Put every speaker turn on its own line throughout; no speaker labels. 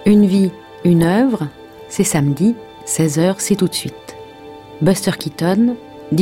Une vie, une œuvre, c'est samedi, 16h, c'est tout de suite. Buster Keaton,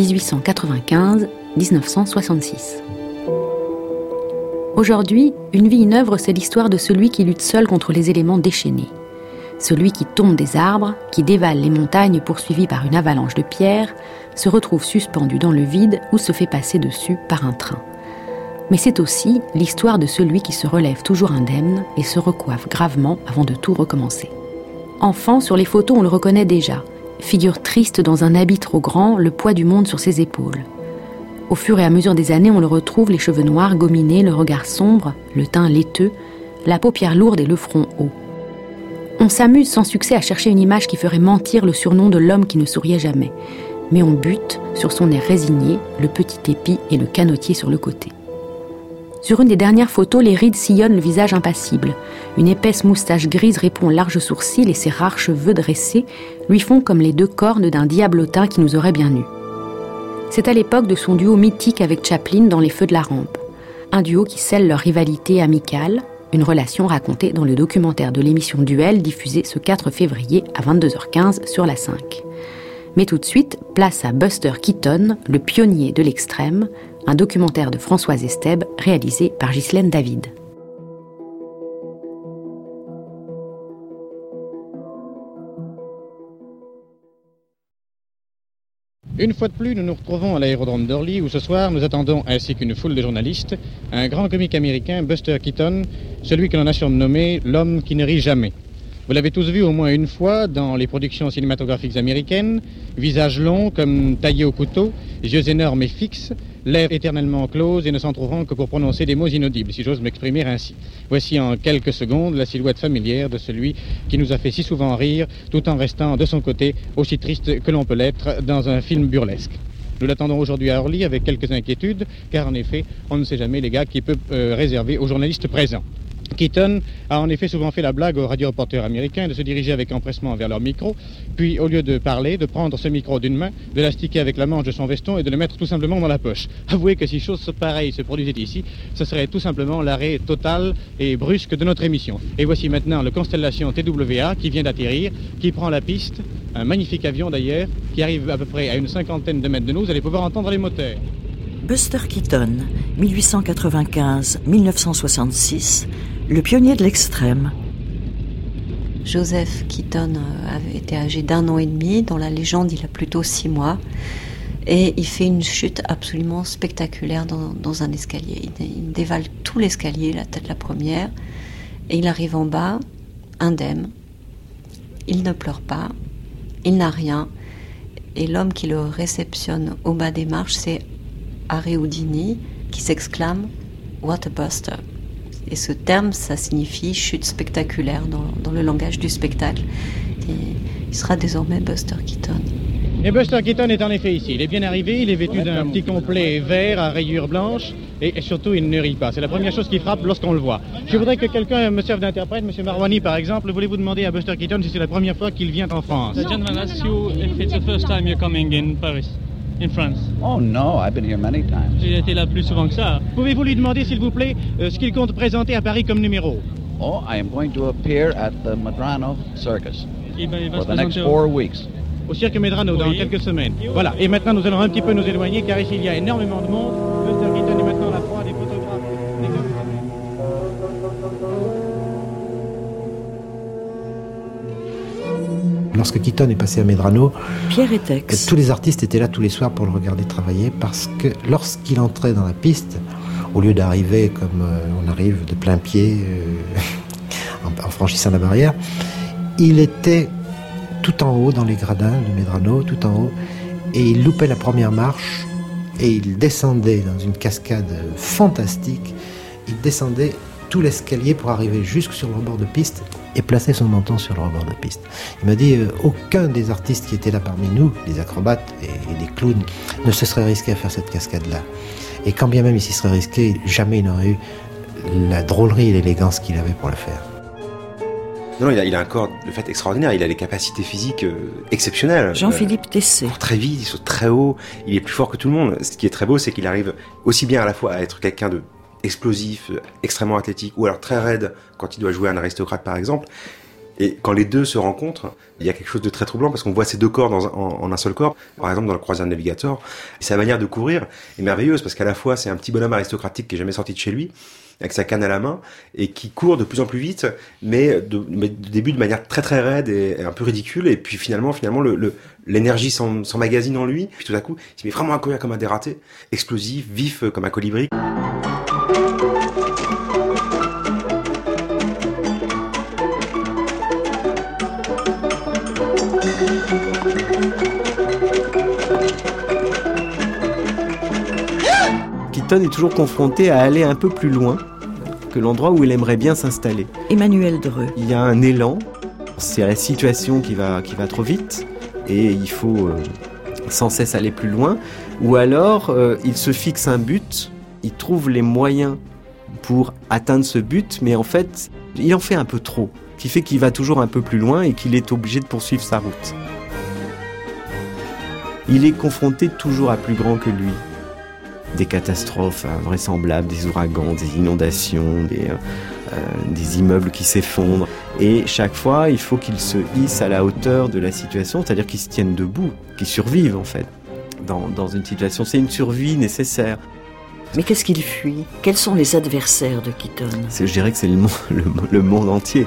1895-1966. Aujourd'hui, Une vie, une œuvre, c'est l'histoire de celui qui lutte seul contre les éléments déchaînés. Celui qui tombe des arbres, qui dévale les montagnes poursuivi par une avalanche de pierres, se retrouve suspendu dans le vide ou se fait passer dessus par un train. Mais c'est aussi l'histoire de celui qui se relève toujours indemne et se recoiffe gravement avant de tout recommencer. Enfant, sur les photos, on le reconnaît déjà. Figure triste dans un habit trop grand, le poids du monde sur ses épaules. Au fur et à mesure des années, on le retrouve, les cheveux noirs, gominés, le regard sombre, le teint laiteux, la paupière lourde et le front haut. On s'amuse sans succès à chercher une image qui ferait mentir le surnom de l'homme qui ne souriait jamais. Mais on bute sur son air résigné, le petit épi et le canotier sur le côté. Sur une des dernières photos, les rides sillonnent le visage impassible. Une épaisse moustache grise répond aux larges sourcils et ses rares cheveux dressés lui font comme les deux cornes d'un diablotin qui nous aurait bien nus. C'est à l'époque de son duo mythique avec Chaplin dans Les Feux de la Rampe. Un duo qui scelle leur rivalité amicale, une relation racontée dans le documentaire de l'émission Duel diffusé ce 4 février à 22h15 sur la 5. Mais tout de suite, place à Buster Keaton, le pionnier de l'extrême, un documentaire de Françoise Estèbe réalisé par Ghislaine David.
Une fois de plus, nous nous retrouvons à l'aérodrome d'Orly où ce soir nous attendons, ainsi qu'une foule de journalistes, un grand comique américain, Buster Keaton, celui que l'on a surnommé l'homme qui ne rit jamais. Vous l'avez tous vu au moins une fois dans les productions cinématographiques américaines, visage long comme taillé au couteau, yeux énormes et fixes, lèvres éternellement closes et ne s'en trouvant que pour prononcer des mots inaudibles, si j'ose m'exprimer ainsi. Voici en quelques secondes la silhouette familière de celui qui nous a fait si souvent rire, tout en restant de son côté aussi triste que l'on peut l'être dans un film burlesque. Nous l'attendons aujourd'hui à Orly avec quelques inquiétudes, car en effet, on ne sait jamais les gars qui peuvent réserver aux journalistes présents. Keaton a en effet souvent fait la blague aux radioreporters américains de se diriger avec empressement vers leur micro, puis au lieu de parler, de prendre ce micro d'une main, de l'astiquer avec la manche de son veston et de le mettre tout simplement dans la poche. Avouez que si chose pareille se produisait ici, ce serait tout simplement l'arrêt total et brusque de notre émission. Et voici maintenant le Constellation TWA qui vient d'atterrir, qui prend la piste, un magnifique avion d'ailleurs, qui arrive à peu près à une 50aine de mètres de nous, vous allez pouvoir entendre les moteurs.
Buster Keaton, 1895-1966, le pionnier de l'extrême.
Joseph Keaton avait été âgé d'1 an et demi. Dans la légende, il a plutôt 6 mois. Et il fait une chute absolument spectaculaire dans un escalier. Il dévale tout l'escalier, la tête la première. Et il arrive en bas, indemne. Il ne pleure pas. Il n'a rien. Et l'homme qui le réceptionne au bas des marches, c'est Harry Houdini, qui s'exclame « What a Buster !» Et ce terme, ça signifie chute spectaculaire dans le langage du spectacle. Et il sera désormais Buster Keaton.
Et Buster Keaton est en effet ici. Il est bien arrivé, il est vêtu d'un petit complet vert à rayures blanches et surtout il ne rit pas. C'est la première chose qui frappe lorsqu'on le voit. Je voudrais que quelqu'un me serve d'interprète. Monsieur Marwani par exemple, voulez-vous demander à Buster Keaton si c'est la première fois qu'il vient en France?
The gentleman asks you if it's the first time you're coming in Paris. In France.
Oh no, I've been here many times.
J'ai été là plus souvent que ça.
Pouvez-vous lui demander, s'il vous plaît, ce qu'il compte présenter à Paris comme numéro?
Oh, I am going to appear at the Medrano Circus
Il va
for
se
the next
présenter
4 weeks.
Au cirque Medrano, dans quelques semaines. Voilà, et maintenant nous allons un petit peu nous éloigner, car ici il y a énormément de monde. Buster Keaton est maintenant la proie des photographes.
Lorsque Keaton est passé à Medrano,
Pierre Etex.
tous les artistes étaient là tous les soirs pour le regarder travailler, parce que lorsqu'il entrait dans la piste, au lieu d'arriver comme on arrive de plein pied en franchissant la barrière, il était tout en haut dans les gradins de Medrano, tout en haut, et il loupait la première marche et il descendait dans une cascade fantastique. Il descendait tout l'escalier pour arriver jusque sur le rebord de piste et placer son menton sur le rebord de piste. Il m'a dit aucun des artistes qui étaient là parmi nous, des acrobates et des clowns, ne se serait risqué à faire cette cascade-là. Et quand bien même il s'y serait risqué, jamais il n'aurait eu la drôlerie et l'élégance qu'il avait pour le faire.
Non, il a un corps de fait extraordinaire, il a des capacités physiques exceptionnelles.
Jean-Philippe Tessé.
Il court très vite, il saute très haut, il est plus fort que tout le monde. Ce qui est très beau, c'est qu'il arrive aussi bien à la fois à être quelqu'un de explosif, extrêmement athlétique, ou alors très raide quand il doit jouer un aristocrate par exemple, Et quand les deux se rencontrent, il y a quelque chose de très troublant parce qu'on voit ces deux corps en un seul corps. Par exemple, dans le Croisière Navigator, sa manière de courir est merveilleuse parce qu'à la fois, c'est un petit bonhomme aristocratique qui est jamais sorti de chez lui, avec sa canne à la main, et qui court de plus en plus vite, mais de début de manière très très raide et un peu ridicule. Et puis finalement, l'énergie s'emmagasine en lui. Puis tout à coup, il se met vraiment à courir comme un dératé, explosif, vif comme un colibri.
Keaton est toujours confronté à aller un peu plus loin que l'endroit où il aimerait bien s'installer.
Emmanuel Dreux.
Il y a un élan, c'est la situation qui va trop vite et il faut sans cesse aller plus loin. Ou alors, il se fixe un but, il trouve les moyens pour atteindre ce but, mais en fait, il en fait un peu trop, qui fait qu'il va toujours un peu plus loin et qu'il est obligé de poursuivre sa route. Il est confronté toujours à plus grand que lui. Des catastrophes invraisemblables, des ouragans, des inondations, des immeubles qui s'effondrent. Et chaque fois, il faut qu'il se hisse à la hauteur de la situation, c'est-à-dire qu'il se tienne debout, qu'il survive en fait. Dans une situation, c'est une survie nécessaire.
Mais qu'est-ce qu'il fuit ? Quels sont les adversaires de Keaton ?
Je dirais que c'est le monde entier.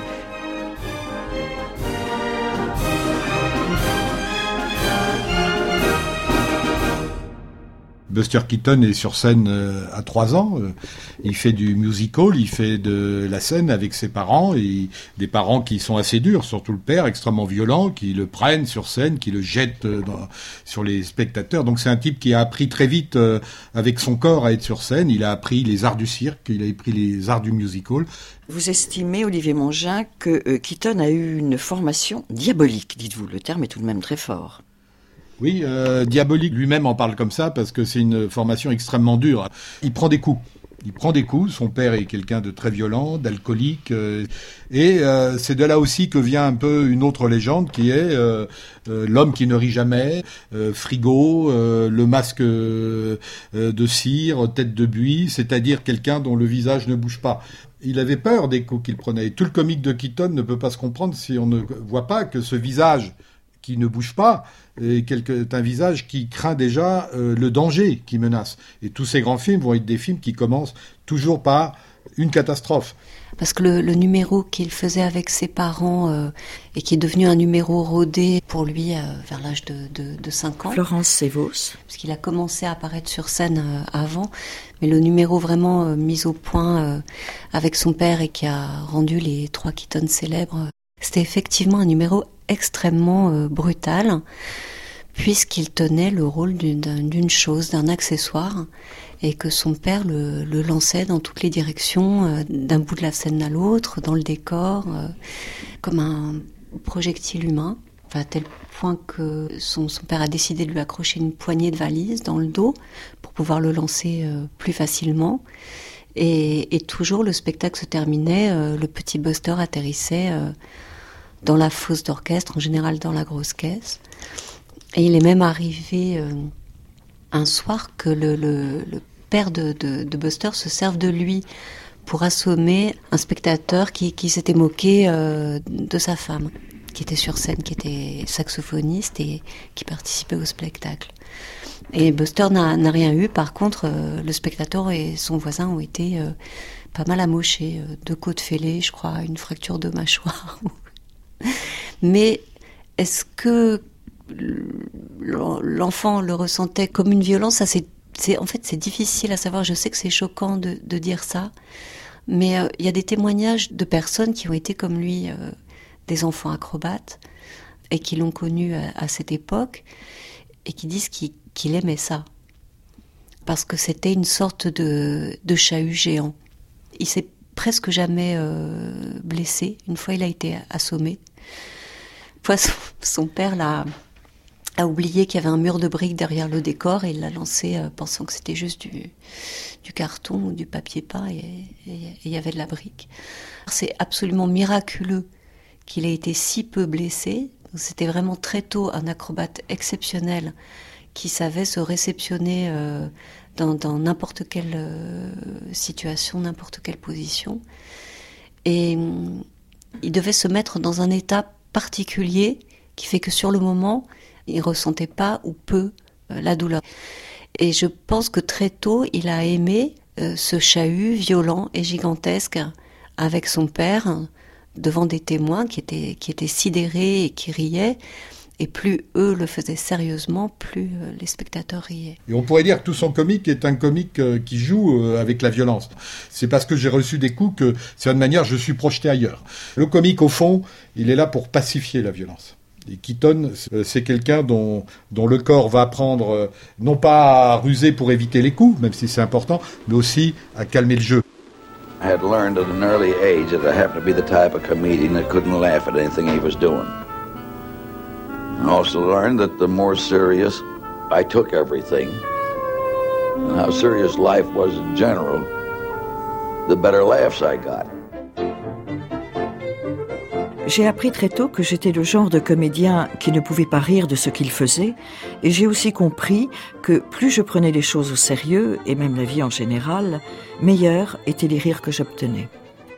Buster Keaton est sur scène à 3 ans. Il fait du musical, il fait de la scène avec ses parents, et des parents qui sont assez durs, surtout le père, extrêmement violent, qui le prennent sur scène, qui le jettent sur les spectateurs. Donc c'est un type qui a appris très vite avec son corps à être sur scène. Il a appris les arts du cirque, il a appris les arts du musical.
Vous estimez, Olivier Mongin, que Keaton a eu une formation diabolique, dites-vous. Le terme est tout de même très fort.
Oui, diabolique lui-même en parle comme ça parce que c'est une formation extrêmement dure. Il prend des coups. Son père est quelqu'un de très violent, d'alcoolique, et c'est de là aussi que vient un peu une autre légende qui est l'homme qui ne rit jamais, Frigo, le masque de cire, tête de buis, c'est-à-dire quelqu'un dont le visage ne bouge pas. Il avait peur des coups qu'il prenait. Tout le comique de Keaton ne peut pas se comprendre si on ne voit pas que ce visage qui ne bouge pas, est un visage qui craint déjà le danger qui menace. Et tous ces grands films vont être des films qui commencent toujours par une catastrophe.
Parce que le numéro qu'il faisait avec ses parents et qui est devenu un numéro rodé pour lui vers l'âge de 5 ans.
Florence Sévos.
Parce qu'il a commencé à apparaître sur scène avant, mais le numéro vraiment mis au point avec son père et qui a rendu les 3 Keaton célèbres, c'était effectivement un numéro extrêmement brutal, puisqu'il tenait le rôle d'une chose, d'un accessoire, et que son père le lançait dans toutes les directions, d'un bout de la scène à l'autre, dans le décor, comme un projectile humain, à tel point que son père a décidé de lui accrocher une poignée de valise dans le dos pour pouvoir le lancer plus facilement. Et toujours le spectacle se terminait, le petit Buster atterrissait dans la fosse d'orchestre, en général dans la grosse caisse. Et il est même arrivé un soir que le père de Buster se serve de lui pour assommer un spectateur qui s'était moqué de sa femme, qui était sur scène, qui était saxophoniste et qui participait au spectacle. Et Buster n'a rien eu. Par contre, le spectateur et son voisin ont été pas mal amochés. 2 côtes fêlées, je crois, une fracture de mâchoire. Mais est-ce que l'enfant le ressentait comme une violence ? Ça, en fait, c'est difficile à savoir. Je sais que c'est choquant de dire ça, mais il y a des témoignages de personnes qui ont été comme lui des enfants acrobates et qui l'ont connu à cette époque et qui disent qu'il aimait ça parce que c'était une sorte de chahut géant. Il s'est presque jamais blessé. Une fois, il a été assommé. Une fois, son père a oublié qu'il y avait un mur de briques derrière le décor et il l'a lancé pensant que c'était juste du carton ou du papier peint et il y avait de la brique. C'est absolument miraculeux qu'il ait été si peu blessé. C'était vraiment très tôt un acrobate exceptionnel qui savait se réceptionner dans n'importe quelle situation, n'importe quelle position. Et Il devait se mettre dans un état particulier qui fait que sur le moment, il ressentait pas ou peu la douleur. Et je pense que très tôt, il a aimé ce chahut violent et gigantesque avec son père devant des témoins qui étaient sidérés et qui riaient. Et plus eux le faisaient sérieusement, plus les spectateurs riaient.
Et on pourrait dire que tout son comique est un comique qui joue avec la violence. C'est parce que j'ai reçu des coups que, c'est une manière, je suis projeté ailleurs. Le comique, au fond, il est là pour pacifier la violence. Et Keaton, c'est quelqu'un dont le corps va apprendre, non pas à ruser pour éviter les coups, même si c'est important, mais aussi à calmer le jeu.
I had learned at an early age that I happened to be the type of comedian that couldn't laugh at anything he was doing. I also learned that the more serious I took everything, and how serious life was in general, the better laughs I got.
J'ai appris très tôt que j'étais le genre de comédien qui ne pouvait pas rire de ce qu'il faisait, et j'ai aussi compris que plus je prenais les choses au sérieux, et même la vie en général, meilleurs étaient les rires que j'obtenais.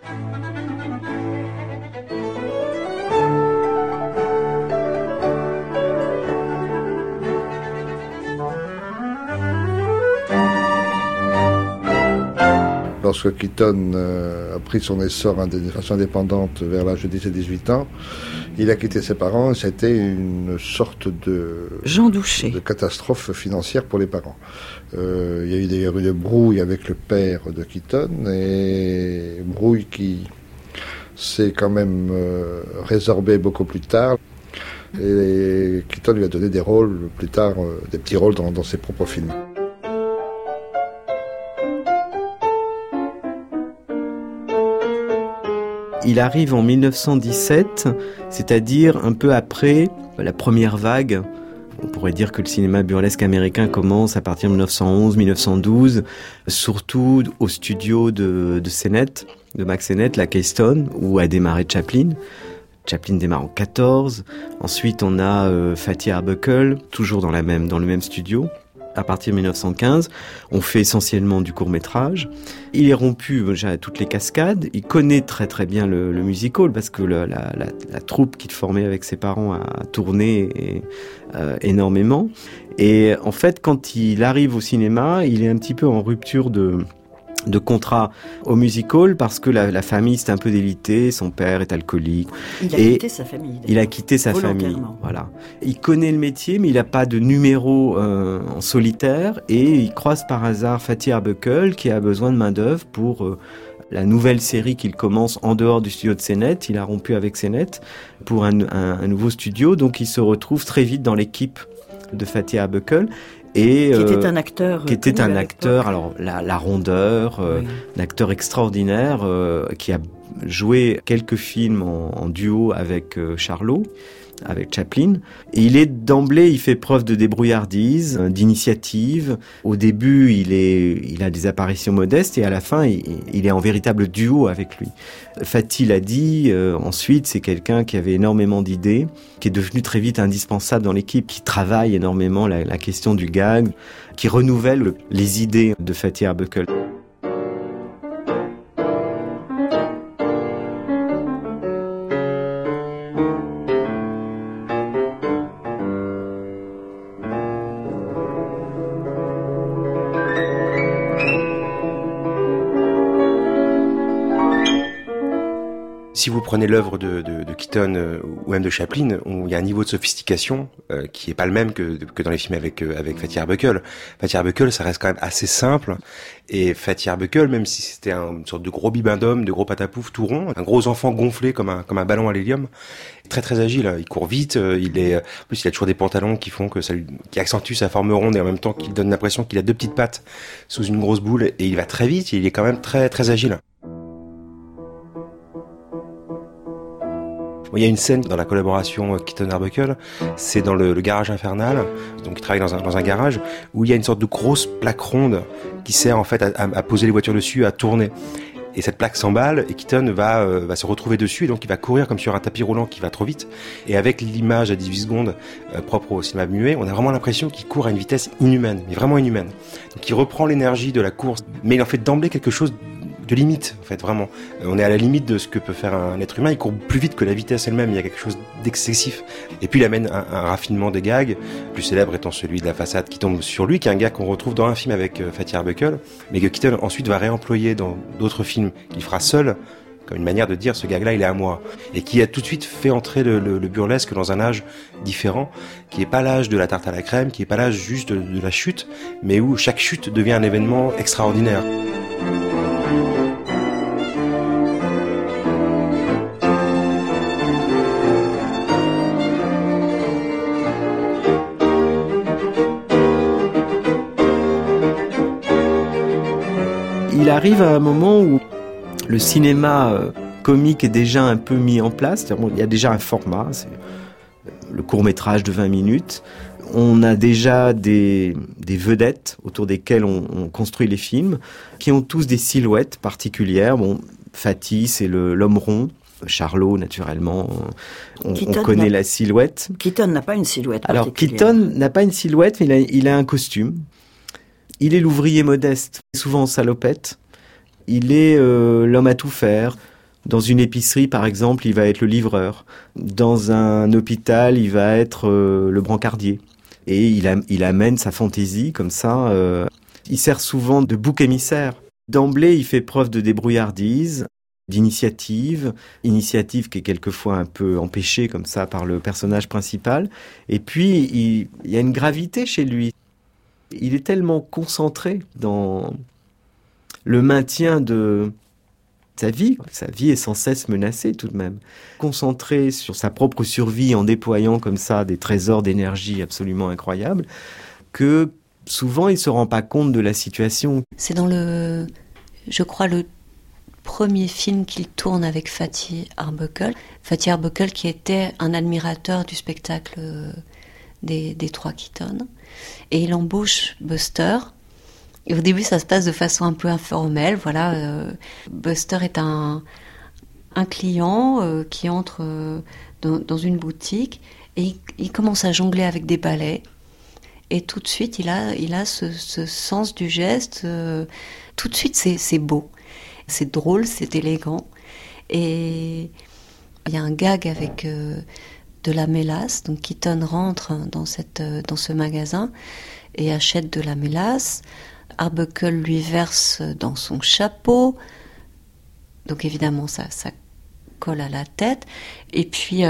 Lorsque Keaton a pris son essor de façon indépendante vers l'âge de 10 et 18 ans, il a quitté ses parents et c'était une sorte de catastrophe financière pour les parents. Il y a eu d'ailleurs une brouille avec le père de Keaton, et brouille qui s'est quand même résorbée beaucoup plus tard. Et Keaton lui a donné des rôles plus tard, des petits rôles dans ses propres films.
Il arrive en 1917, c'est-à-dire un peu après la première vague. On pourrait dire que le cinéma burlesque américain commence à partir de 1911-1912, surtout au studio de Sennett, de Mack Sennett, la Keystone, où a démarré Chaplin. Chaplin démarre en 14. Ensuite, on a Fatty Arbuckle, toujours dans le même studio. À partir de 1915, on fait essentiellement du court-métrage. Il est rompu déjà à toutes les cascades. Il connaît très très bien le musical parce que la troupe qu'il formait avec ses parents a tourné énormément. Et en fait, quand il arrive au cinéma, il est un petit peu en rupture de contrat au musical parce que la famille c'est un peu délité, son père est alcoolique.
Il a quitté sa famille.
Il a quitté sa famille, voilà. Il connaît le métier mais il n'a pas de numéro en solitaire et il croise par hasard Fatty Arbuckle qui a besoin de main d'œuvre pour la nouvelle série qu'il commence en dehors du studio de Sennett. Il a rompu avec Sennett pour un nouveau studio, donc il se retrouve très vite dans l'équipe de Fatty Arbuckle. Et,
qui était un acteur.
Alors la rondeur, un acteur extraordinaire qui a joué quelques films en duo avec Charlot, avec Chaplin. Et il fait preuve de débrouillardise, d'initiative. Au début, il a des apparitions modestes et à la fin, il est en véritable duo avec lui. Fatty l'a dit, ensuite, c'est quelqu'un qui avait énormément d'idées, qui est devenu très vite indispensable dans l'équipe, qui travaille énormément la question du gag, qui renouvelle les idées de Fatty Arbuckle.
Si vous prenez l'œuvre de Keaton ou même de Chaplin, il y a un niveau de sophistication qui est pas le même que dans les films avec Fatty Arbuckle. Fatty Arbuckle, ça reste quand même assez simple. Et Fatty Arbuckle, même si c'était une sorte de gros bibendum, de gros patapouf tout rond, un gros enfant gonflé comme un ballon à l'hélium, très très agile. Il court vite. En plus, il a toujours des pantalons qui font qui accentuent sa forme ronde et en même temps qu'il donne l'impression qu'il a deux petites pattes sous une grosse boule. Et il va très vite. Il est quand même très très agile. Il y a une scène dans la collaboration Keaton-Arbuckle, c'est dans le garage infernal, donc il travaille dans un garage, où il y a une sorte de grosse plaque ronde qui sert en fait à poser les voitures dessus, à tourner. Et cette plaque s'emballe et Keaton va se retrouver dessus, et donc il va courir comme sur un tapis roulant qui va trop vite. Et avec l'image à 18 secondes propre au cinéma muet, on a vraiment l'impression qu'il court à une vitesse inhumaine, mais vraiment inhumaine. Donc il reprend l'énergie de la course, mais il en fait d'emblée quelque chose de limite, en fait, vraiment. On est à la limite de ce que peut faire un être humain. Il court plus vite que la vitesse elle-même. Il y a quelque chose d'excessif. Et puis il amène un raffinement des gags, plus célèbre étant celui de la façade qui tombe sur lui, qui est un gag qu'on retrouve dans un film avec Fatih Arbuckle, mais que Keaton ensuite va réemployer dans d'autres films qu'il fera seul, comme une manière de dire ce gag-là, il est à moi. Et qui a tout de suite fait entrer le burlesque dans un âge différent, qui n'est pas l'âge de la tarte à la crème, qui n'est pas l'âge juste de la chute, mais où chaque chute devient un événement extraordinaire.
Il arrive à un moment où le cinéma comique est déjà un peu mis en place. Il y a déjà un format, c'est le court-métrage de 20 minutes. On a déjà des vedettes autour desquelles on construit les films, qui ont tous des silhouettes particulières. Bon, Fatih, c'est l'homme rond. Charlot, naturellement, on connaît la silhouette.
Keaton n'a pas une silhouette particulière.
Alors, Keaton n'a pas une silhouette, mais il a un costume. Il est l'ouvrier modeste, souvent en salopette. Il est l'homme à tout faire. Dans une épicerie, par exemple, il va être le livreur. Dans un hôpital, il va être le brancardier. Et il amène sa fantaisie comme ça. Il sert souvent de bouc émissaire. D'emblée, il fait preuve de débrouillardise, d'initiative qui est quelquefois un peu empêchée comme ça par le personnage principal. Et puis, il y a une gravité chez lui. Il est tellement concentré dans le maintien de sa vie. Sa vie est sans cesse menacée tout de même. Concentré sur sa propre survie en déployant comme ça des trésors d'énergie absolument incroyables, que souvent il ne se rend pas compte de la situation.
C'est dans je crois, le premier film qu'il tourne avec Fatih Arbuckle. Fatih Arbuckle qui était un admirateur du spectacle des trois Keaton. Et il embauche Buster. Et au début, ça se passe de façon un peu informelle. Voilà, Buster est un client qui entre dans une boutique et il commence à jongler avec des balais. Et tout de suite, il a ce sens du geste. Tout de suite, c'est beau, c'est drôle, c'est élégant. Et il y a un gag avec de la mélasse. Donc Keaton rentre dans ce magasin et achète de la mélasse. Arbuckle lui verse dans son chapeau. Donc évidemment, ça colle à la tête. Et puis,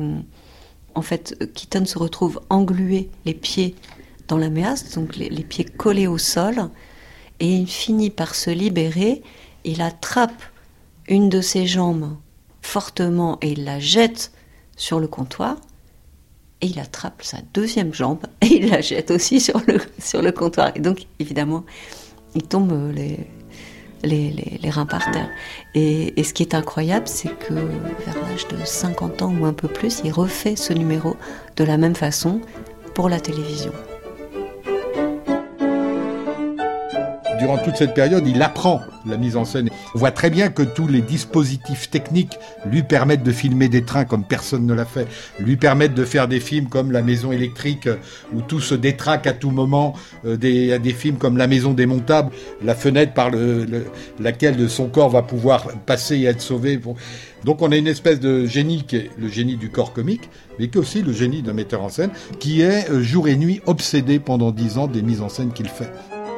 en fait, Keaton se retrouve englué, les pieds dans la mélasse, donc les pieds collés au sol. Et il finit par se libérer. Il attrape une de ses jambes fortement et il la jette sur le comptoir. Et il attrape sa deuxième jambe et il la jette aussi sur le comptoir. Et donc, évidemment, il tombe les reins par terre. Et ce qui est incroyable, c'est que vers l'âge de 50 ans ou un peu plus, il refait ce numéro de la même façon pour la télévision.
Durant toute cette période, il apprend la mise en scène. On voit très bien que tous les dispositifs techniques lui permettent de filmer des trains comme personne ne l'a fait, lui permettent de faire des films comme La Maison électrique, où tout se détraque à tout moment, des films comme La Maison démontable, la fenêtre par laquelle son corps va pouvoir passer et être sauvé. Donc on a une espèce de génie qui est le génie du corps comique, mais qui est aussi le génie d'un metteur en scène, qui est jour et nuit obsédé pendant 10 ans des mises en scène qu'il fait.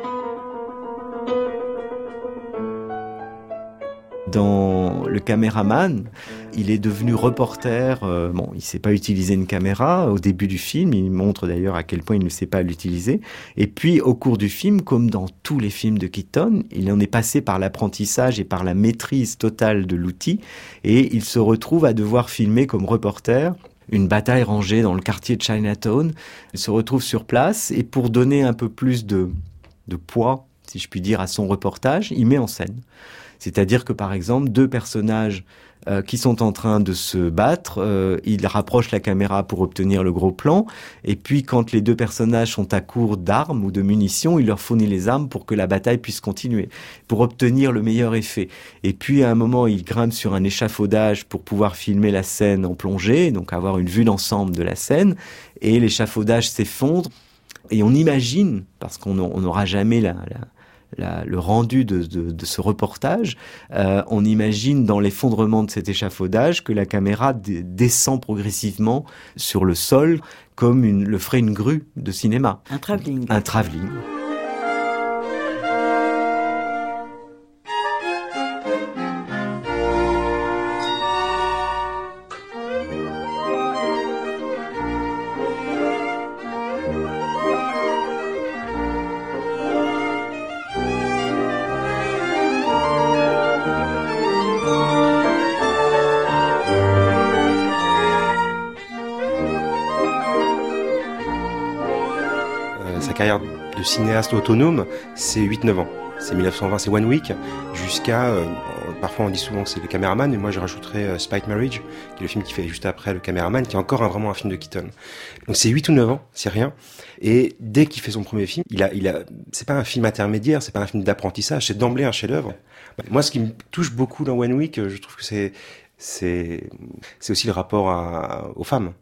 Dans Le Caméraman, il est devenu reporter. Il ne sait pas utiliser une caméra au début du film. Il montre d'ailleurs à quel point il ne sait pas l'utiliser. Et puis, au cours du film, comme dans tous les films de Keaton, il en est passé par l'apprentissage et par la maîtrise totale de l'outil. Et il se retrouve à devoir filmer comme reporter une bataille rangée dans le quartier de Chinatown. Il se retrouve sur place et pour donner un peu plus de poids, si je puis dire, à son reportage, il met en scène. C'est-à-dire que, par exemple, deux personnages qui sont en train de se battre, il rapproche la caméra pour obtenir le gros plan, et puis quand les deux personnages sont à court d'armes ou de munitions, il leur fournit les armes pour que la bataille puisse continuer, pour obtenir le meilleur effet. Et puis à un moment, il grimpe sur un échafaudage pour pouvoir filmer la scène en plongée, donc avoir une vue d'ensemble de la scène, et l'échafaudage s'effondre, et on imagine, parce qu'on n'aura jamais le rendu de ce reportage, on imagine dans l'effondrement de cet échafaudage que la caméra descend progressivement sur le sol comme le ferait une grue de cinéma.
Un travelling.
Un travelling.
Sa carrière de cinéaste autonome, c'est 8-9 ans. C'est 1920, c'est One Week, jusqu'à... parfois on dit souvent que c'est le caméraman, mais moi je rajouterais Spite Marriage, qui est le film qui fait juste après le caméraman, qui est encore vraiment un film de Keaton. Donc c'est 8 ou 9 ans, c'est rien. Et dès qu'il fait son premier film, c'est pas un film intermédiaire, c'est pas un film d'apprentissage, c'est d'emblée un chef-d'œuvre. Moi, ce qui me touche beaucoup dans One Week, je trouve que c'est aussi le rapport aux femmes.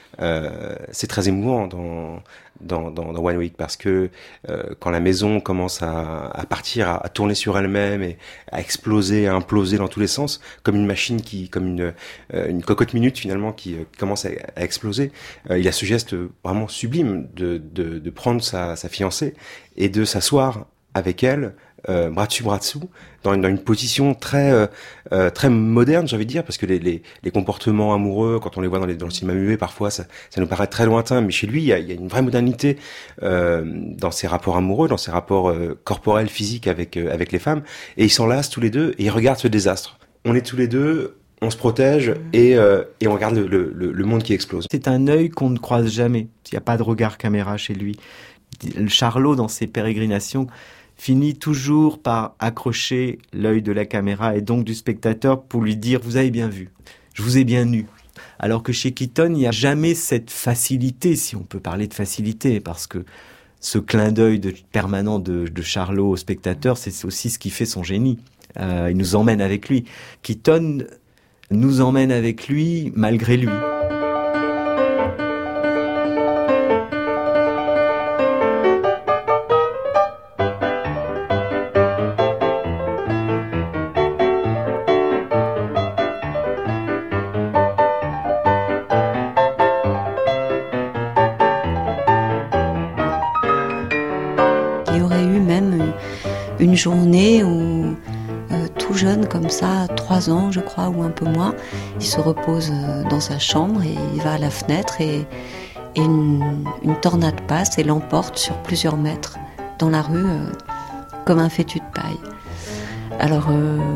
C'est très émouvant dans One Week parce que quand la maison commence à partir, à tourner sur elle-même et à exploser, à imploser dans tous les sens, comme une machine comme une cocotte minute finalement qui commence à exploser, il y a ce geste vraiment sublime de prendre sa fiancée et de s'asseoir avec elle, bras dessus, bras dessous, dans une position très moderne, j'ai envie de dire, parce que les comportements amoureux, quand on les voit dans le cinéma muet, parfois ça nous paraît très lointain, mais chez lui, il y a une vraie modernité dans ses rapports amoureux, dans ses rapports corporels, physiques avec les femmes, et ils s'enlacent tous les deux et ils regardent ce désastre. On est tous les deux, on se protège et on regarde le monde qui explose.
C'est un œil qu'on ne croise jamais. Il n'y a pas de regard caméra chez lui. Charlot, dans ses pérégrinations, finit toujours par accrocher l'œil de la caméra et donc du spectateur pour lui dire « vous avez bien vu, je vous ai bien eu ». Alors que chez Keaton, il n'y a jamais cette facilité, si on peut parler de facilité, parce que ce clin d'œil permanent de Charlot au spectateur, c'est aussi ce qui fait son génie. Il nous emmène avec lui. Keaton nous emmène avec lui malgré lui.
Une journée où, tout jeune comme ça, 3 ans je crois, ou un peu moins, il se repose dans sa chambre et il va à la fenêtre et une tornade passe et l'emporte sur plusieurs mètres dans la rue comme un fétu de paille. Alors,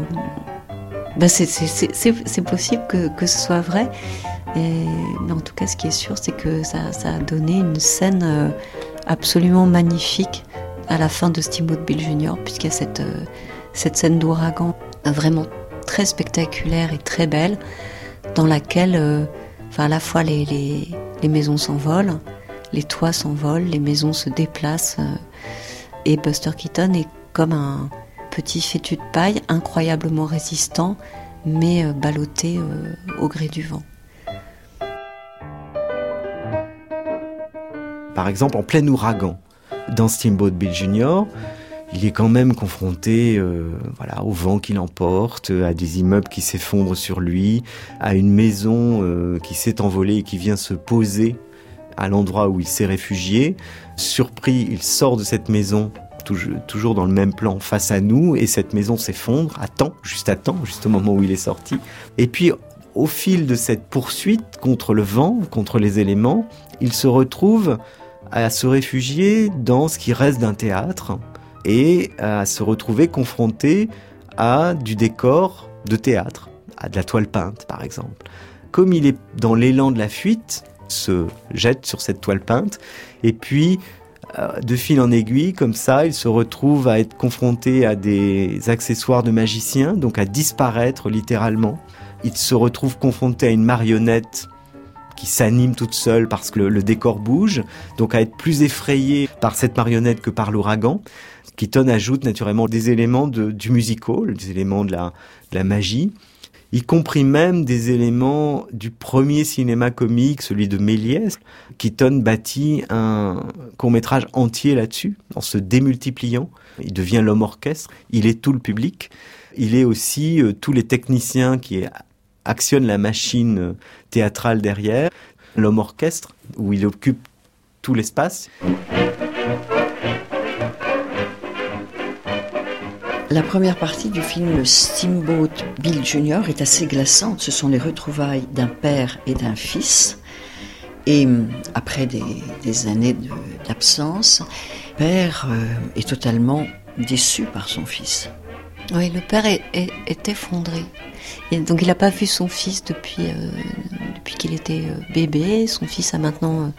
c'est possible que ce soit vrai, mais en tout cas ce qui est sûr c'est que ça a donné une scène absolument magnifique à la fin de Steamboat Bill Jr., puisqu'il y a cette scène d'ouragan vraiment très spectaculaire et très belle, dans laquelle à la fois les maisons s'envolent, les toits s'envolent, les maisons se déplacent, et Buster Keaton est comme un petit fétu de paille, incroyablement résistant, mais ballotté au gré du vent.
Par exemple, en plein ouragan, dans Steamboat Bill Jr., il est quand même confronté au vent qui l'emporte, à des immeubles qui s'effondrent sur lui, à une maison qui s'est envolée et qui vient se poser à l'endroit où il s'est réfugié. Surpris, il sort de cette maison, toujours dans le même plan, face à nous, et cette maison s'effondre juste au moment où il est sorti. Et puis, au fil de cette poursuite contre le vent, contre les éléments, il se retrouve à se réfugier dans ce qui reste d'un théâtre et à se retrouver confronté à du décor de théâtre, à de la toile peinte par exemple. Comme il est dans l'élan de la fuite, se jette sur cette toile peinte et puis de fil en aiguille, comme ça, il se retrouve à être confronté à des accessoires de magicien, donc à disparaître littéralement. Il se retrouve confronté à une marionnette qui s'anime toute seule parce que le décor bouge, donc à être plus effrayé par cette marionnette que par l'ouragan. Keaton ajoute naturellement des éléments du musical, des éléments de la magie, y compris même des éléments du premier cinéma comique, celui de Méliès. Keaton bâtit un court-métrage entier là-dessus, en se démultipliant. Il devient l'homme orchestre. Il est tout le public. Il est aussi tous les techniciens qui actionnent la machine théâtrale derrière. L'homme orchestre, où il occupe tout l'espace.
La première partie du film Steamboat Bill Jr. est assez glaçante. Ce sont les retrouvailles d'un père et d'un fils. Et après des années d'absence, le père est totalement déçu par son fils.
Oui, le père est effondré. Donc il n'a pas vu son fils depuis qu'il était bébé. Son fils a maintenant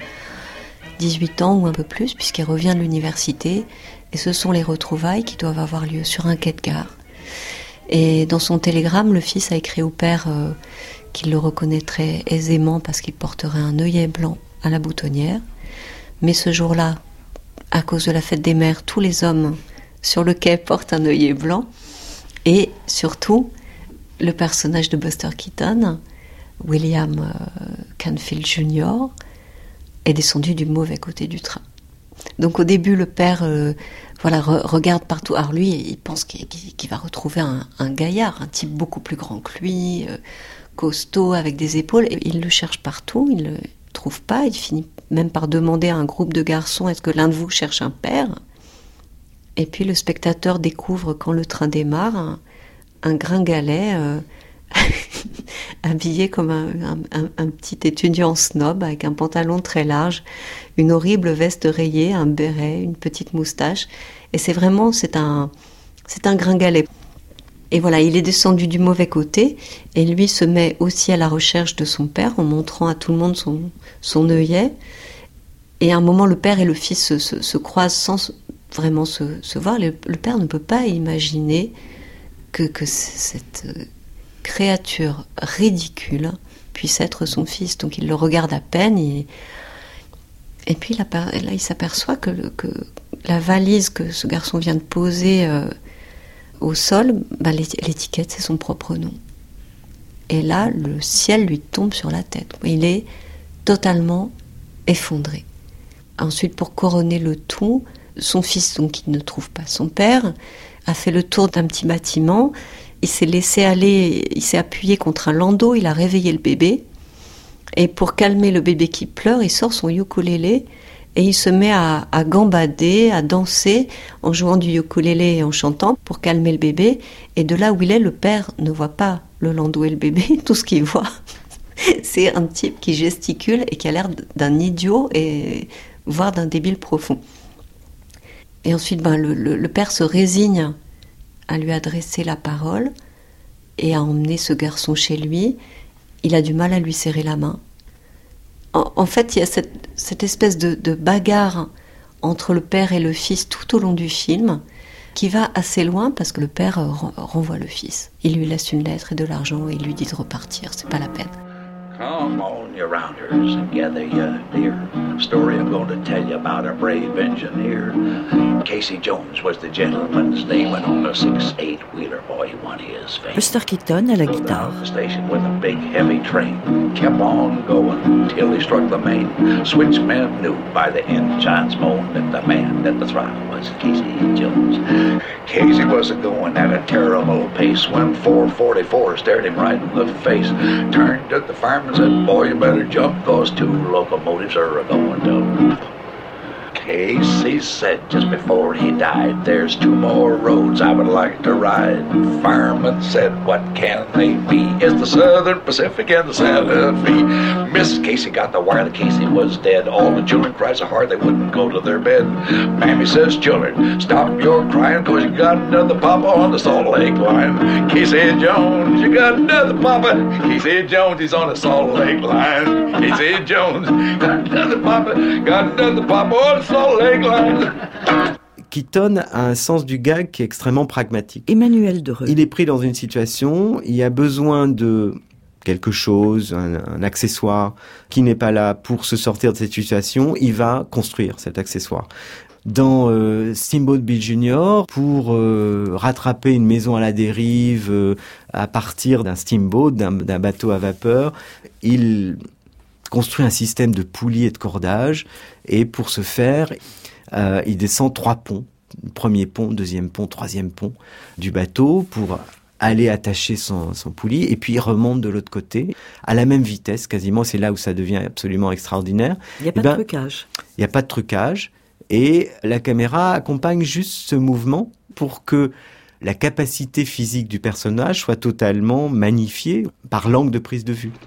18 ans ou un peu plus, puisqu'il revient de l'université. Et ce sont les retrouvailles qui doivent avoir lieu sur un quai de gare. Et dans son télégramme, le fils a écrit au père qu'il le reconnaîtrait aisément parce qu'il porterait un œillet blanc à la boutonnière. Mais ce jour-là, à cause de la fête des mères, tous les hommes sur le quai portent un œillet blanc. Et surtout, le personnage de Buster Keaton, William Canfield Jr., est descendu du mauvais côté du train. Donc au début, le père regarde partout. Alors lui, il pense qu'il va retrouver un gaillard, un type beaucoup plus grand que lui, costaud, avec des épaules. Et il le cherche partout, il ne le trouve pas. Il finit même par demander à un groupe de garçons, est-ce que l'un de vous cherche un père ? Et puis le spectateur découvre, quand le train démarre, un gringalet habillé comme un petit étudiant snob, avec un pantalon très large, une horrible veste rayée, un béret, une petite moustache. Et c'est un gringalet. Et voilà, il est descendu du mauvais côté, et lui se met aussi à la recherche de son père, en montrant à tout le monde son œillet. Et à un moment, le père et le fils se croisent sans vraiment se voir. Le père ne peut pas imaginer que cette créature ridicule puisse être son fils. Donc il le regarde à peine, et puis là il s'aperçoit que la valise que ce garçon vient de poser au sol, l'étiquette c'est son propre nom. Et là, le ciel lui tombe sur la tête. Il est totalement effondré. Ensuite, pour couronner le tout, son fils, donc, qui ne trouve pas son père, a fait le tour d'un petit bâtiment. Il s'est laissé aller, il s'est appuyé contre un landau, il a réveillé le bébé. Et pour calmer le bébé qui pleure, il sort son ukulélé et il se met à gambader, à danser en jouant du ukulélé et en chantant pour calmer le bébé. Et de là où il est, le père ne voit pas le landau et le bébé. Tout ce qu'il voit, c'est un type qui gesticule et qui a l'air d'un idiot, et voire d'un débile profond. Et ensuite, le père se résigne à lui adresser la parole et à emmener ce garçon chez lui. Il a du mal à lui serrer la main. En fait, il y a cette espèce de bagarre entre le père et le fils tout au long du film, qui va assez loin parce que le père renvoie le fils. Il lui laisse une lettre et de l'argent et il lui dit de repartir, c'est pas la peine.
Come on, you rounders, and gather you dear. Story I'm going to tell you about a brave engineer. Casey Jones was the gentleman's name, and on a 6-8-wheeler, boy, he won his fame.
Buster Keaton à la guitare.
The station with a big heavy train kept on going till he struck the main. Switchmen knew by the engine's moan that the man at the throttle was Casey Jones. Casey was going at a terrible pace when 444 stared him right in the face. Turned to the fireman and said, boy, you better jump, those two locomotives are going to... Casey said just before he died, there's two more roads I would like to ride. Fireman said, what can they be? It's the Southern Pacific and the Santa Fe. Miss Casey got the wire that Casey was dead. All the children cried so hard they wouldn't go to their bed. Mammy says, children, stop your crying, cause you got another papa on the Salt Lake line. Casey Jones, you got another papa. Casey Jones, he's on the Salt Lake line. Casey Jones, got another papa on the Salt Lake line.
Keaton a un sens du gag qui est extrêmement pragmatique.
Emmanuel Dereux.
Il est pris dans une situation, il y a besoin de quelque chose, un accessoire qui n'est pas là pour se sortir de cette situation, il va construire cet accessoire. Dans Steamboat Bill Jr., pour rattraper une maison à la dérive à partir d'un steamboat, d'un bateau à vapeur, il construit un système de poulies et de cordage, et pour ce faire, il descend 3 ponts premier pont, deuxième pont, troisième pont du bateau pour aller attacher son poulie, et puis il remonte de l'autre côté, à la même vitesse quasiment. C'est là où ça devient absolument extraordinaire.
Il n'y a pas de trucage.
Il n'y a pas de trucage, et la caméra accompagne juste ce mouvement pour que la capacité physique du personnage soit totalement magnifiée par l'angle de prise de vue.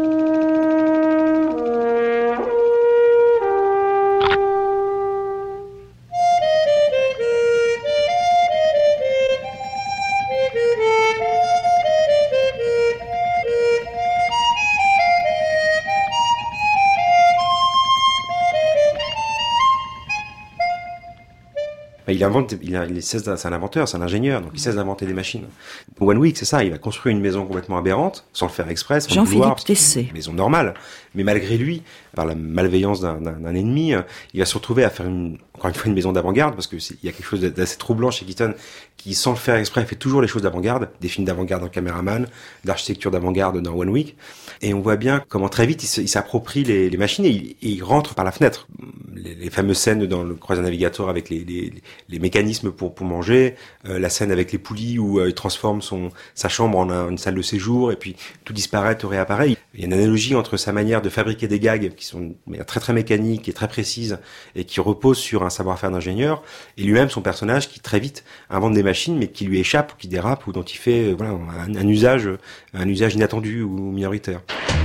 C'est un inventeur, c'est un ingénieur, donc il cesse d'inventer des machines. One Week, c'est ça, il va construire une maison complètement aberrante, sans le faire exprès, sans le vouloir.
Jean-Philippe Tessé.
Une maison normale. Mais malgré lui, par la malveillance d'un ennemi, il va se retrouver à faire encore une fois une maison d'avant-garde, parce que il y a quelque chose d'assez troublant chez Keaton, qui sans le faire exprès fait toujours les choses d'avant-garde, des films d'avant-garde dans Caméraman, d'architecture d'avant-garde dans One Week. Et on voit bien comment très vite il s'approprie les machines et il rentre par la fenêtre. Les fameuses scènes dans le Croisière Navigator avec les mécanismes pour manger, la scène avec les poulies où il transforme sa chambre en une salle de séjour et puis tout disparaît, tout réapparaît. Il y a une analogie entre sa manière de fabriquer des gags qui sont très très mécaniques et très précises et qui reposent sur un savoir-faire d'ingénieur, et lui-même son personnage qui très vite invente des machines mais qui lui échappent ou qui dérapent ou dont il fait un usage inattendu ou minoritaire.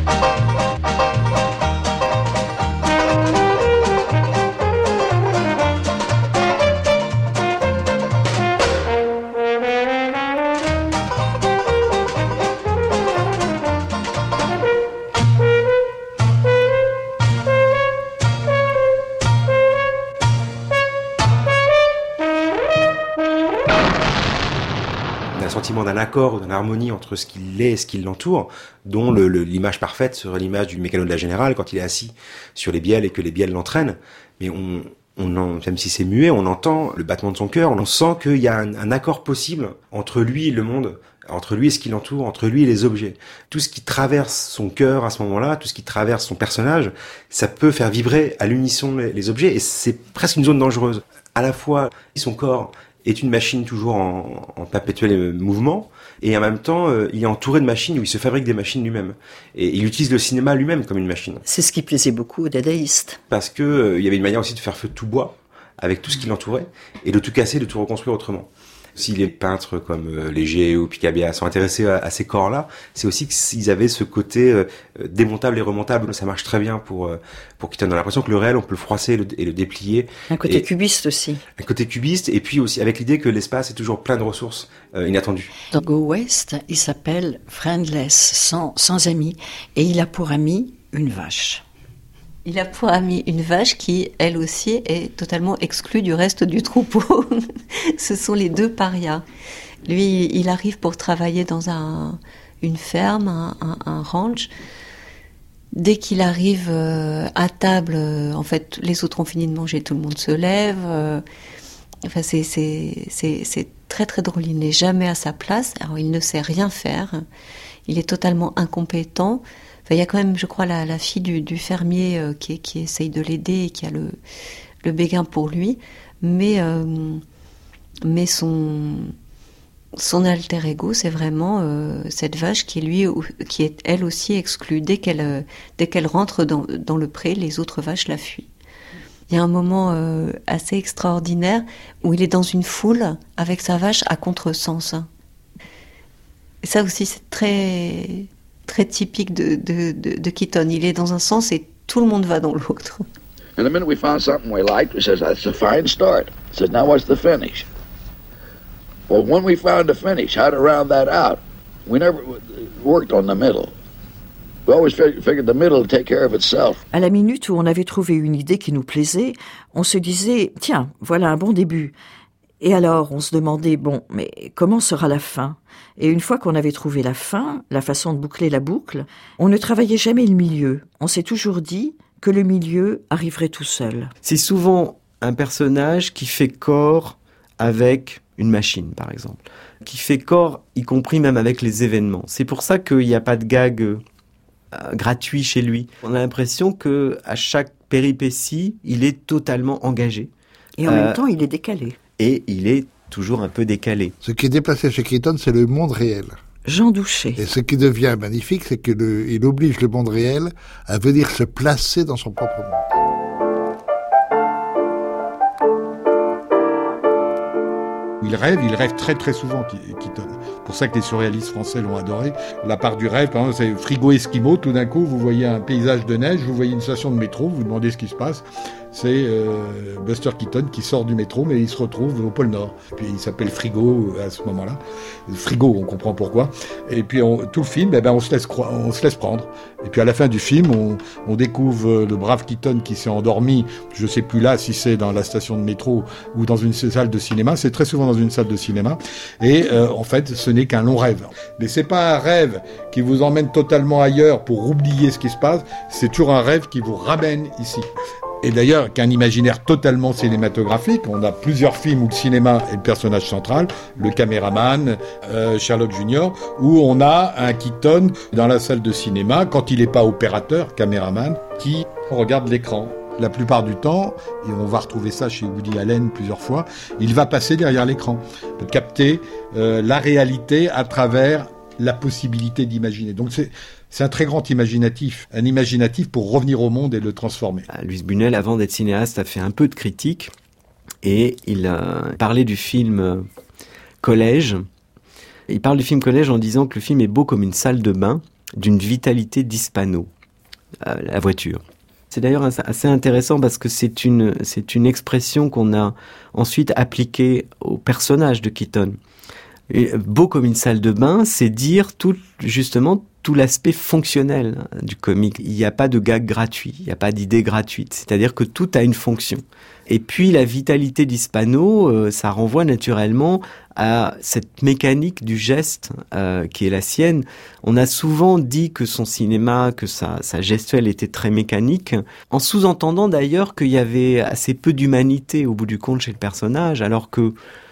D'un accord ou d'une harmonie entre ce qu'il est et ce qui l'entoure, dont l'image parfaite serait l'image du mécano de la générale quand il est assis sur les bielles et que les bielles l'entraînent. Mais même si c'est muet, on entend le battement de son cœur, on sent qu'il y a un accord possible entre lui et le monde, entre lui et ce qui l'entoure, entre lui et les objets. Tout ce qui traverse son cœur à ce moment-là, tout ce qui traverse son personnage, ça peut faire vibrer à l'unisson les objets, et c'est presque une zone dangereuse. À la fois, son corps est une machine toujours en perpétuel mouvement, et en même temps, il est entouré de machines où il se fabrique des machines lui-même. Et il utilise le cinéma lui-même comme une machine.
C'est ce qui plaisait beaucoup aux dadaïstes.
Parce que il y avait une manière aussi de faire feu de tout bois, avec tout ce qui l'entourait, et de tout casser, de tout reconstruire autrement. Si les peintres comme Léger ou Picabia sont intéressés à ces corps-là, c'est aussi qu'ils avaient ce côté démontable et remontable. Ça marche très bien pour Keaton. On a l'impression que le réel, on peut le froisser et le déplier.
Un côté cubiste aussi.
Un côté cubiste, et puis aussi avec l'idée que l'espace est toujours plein de ressources inattendues.
Dans Go West, il s'appelle Friendless, sans amis, et il a pour ami une vache.
Il a pour ami une vache qui, elle aussi, est totalement exclue du reste du troupeau. Ce sont les deux parias. Lui, il arrive pour travailler dans une ferme, un ranch. Dès qu'il arrive à table, en fait, les autres ont fini de manger, tout le monde se lève. Enfin, c'est très très drôle. Il n'est jamais à sa place. Alors, il ne sait rien faire. Il est totalement incompétent. Enfin, il y a quand même, je crois, la fille du fermier qui essaye de l'aider et qui a le béguin pour lui, mais son alter ego, c'est vraiment cette vache qui est elle aussi exclue. Dès qu'elle rentre dans le pré, les autres vaches la fuient. Il y a un moment assez extraordinaire où il est dans une foule avec sa vache à contresens. Et ça aussi, c'est très très typique de Keaton. Il est dans un sens et tout le monde va dans l'autre.
And the minute we found something we liked, we says, that's a fine start. Says, now what's the finish? Well, when we found the finish, how to round that out, we never worked on the middle. We always figured the middle would take care of itself.
À la minute où on avait trouvé une idée qui nous plaisait, on se disait, tiens, voilà un bon début. Et alors, on se demandait, bon, mais comment sera la fin ? Et une fois qu'on avait trouvé la fin, la façon de boucler la boucle, on ne travaillait jamais le milieu. On s'est toujours dit que le milieu arriverait tout seul.
C'est souvent un personnage qui fait corps avec une machine, par exemple. Qui fait corps, y compris même avec les événements. C'est pour ça qu'il n'y a pas de gag gratuit chez lui. On a l'impression qu'à chaque péripétie, il est totalement engagé.
Et en même temps, il est décalé.
et il est toujours un peu décalé.
Ce qui est déplacé chez Keaton, c'est le monde réel.
Jean Douché.
Et ce qui devient magnifique, c'est qu'il oblige le monde réel à venir se placer dans son propre monde.
Il rêve très très souvent, Keaton. C'est pour ça que les surréalistes français l'ont adoré. La part du rêve, par exemple, c'est frigo esquimau, tout d'un coup, vous voyez un paysage de neige, vous voyez une station de métro, vous vous demandez ce qui se passe. C'est Buster Keaton qui sort du métro, mais il se retrouve au pôle Nord. Puis il s'appelle Frigo à ce moment-là. Frigo, on comprend pourquoi. Et puis tout le film, on se laisse prendre. Et puis à la fin du film, on découvre le brave Keaton qui s'est endormi. Je sais plus là si c'est dans la station de métro ou dans une salle de cinéma. C'est très souvent dans une salle de cinéma. Et en fait, ce n'est qu'un long rêve. Mais c'est pas un rêve qui vous emmène totalement ailleurs pour oublier ce qui se passe. C'est toujours un rêve qui vous ramène ici. Et d'ailleurs, qu'un imaginaire totalement cinématographique. On a plusieurs films où le cinéma est le personnage central, le caméraman, Sherlock Junior, où on a un Keaton dans la salle de cinéma, quand il n'est pas opérateur, caméraman, qui regarde l'écran. La plupart du temps, et on va retrouver ça chez Woody Allen plusieurs fois, il va passer derrière l'écran, de capter la réalité à travers la possibilité d'imaginer. Donc c'est un très grand imaginatif, un imaginatif pour revenir au monde et le transformer.
Luis Buñuel, avant d'être cinéaste, a fait un peu de critique et il a parlé du film Collège. Il parle du film Collège en disant que le film est beau comme une salle de bain d'une vitalité d'hispano, la voiture. C'est d'ailleurs assez intéressant parce que c'est une expression qu'on a ensuite appliquée au personnage de Keaton. Et beau comme une salle de bain, c'est dire tout l'aspect fonctionnel du comique. Il n'y a pas de gag gratuit, il n'y a pas d'idée gratuite. C'est-à-dire que tout a une fonction. Et puis la vitalité d'Hispano, ça renvoie naturellement à cette mécanique du geste qui est la sienne. On a souvent dit que son cinéma, que sa gestuelle était très mécanique, en sous-entendant d'ailleurs qu'il y avait assez peu d'humanité au bout du compte chez le personnage, alors que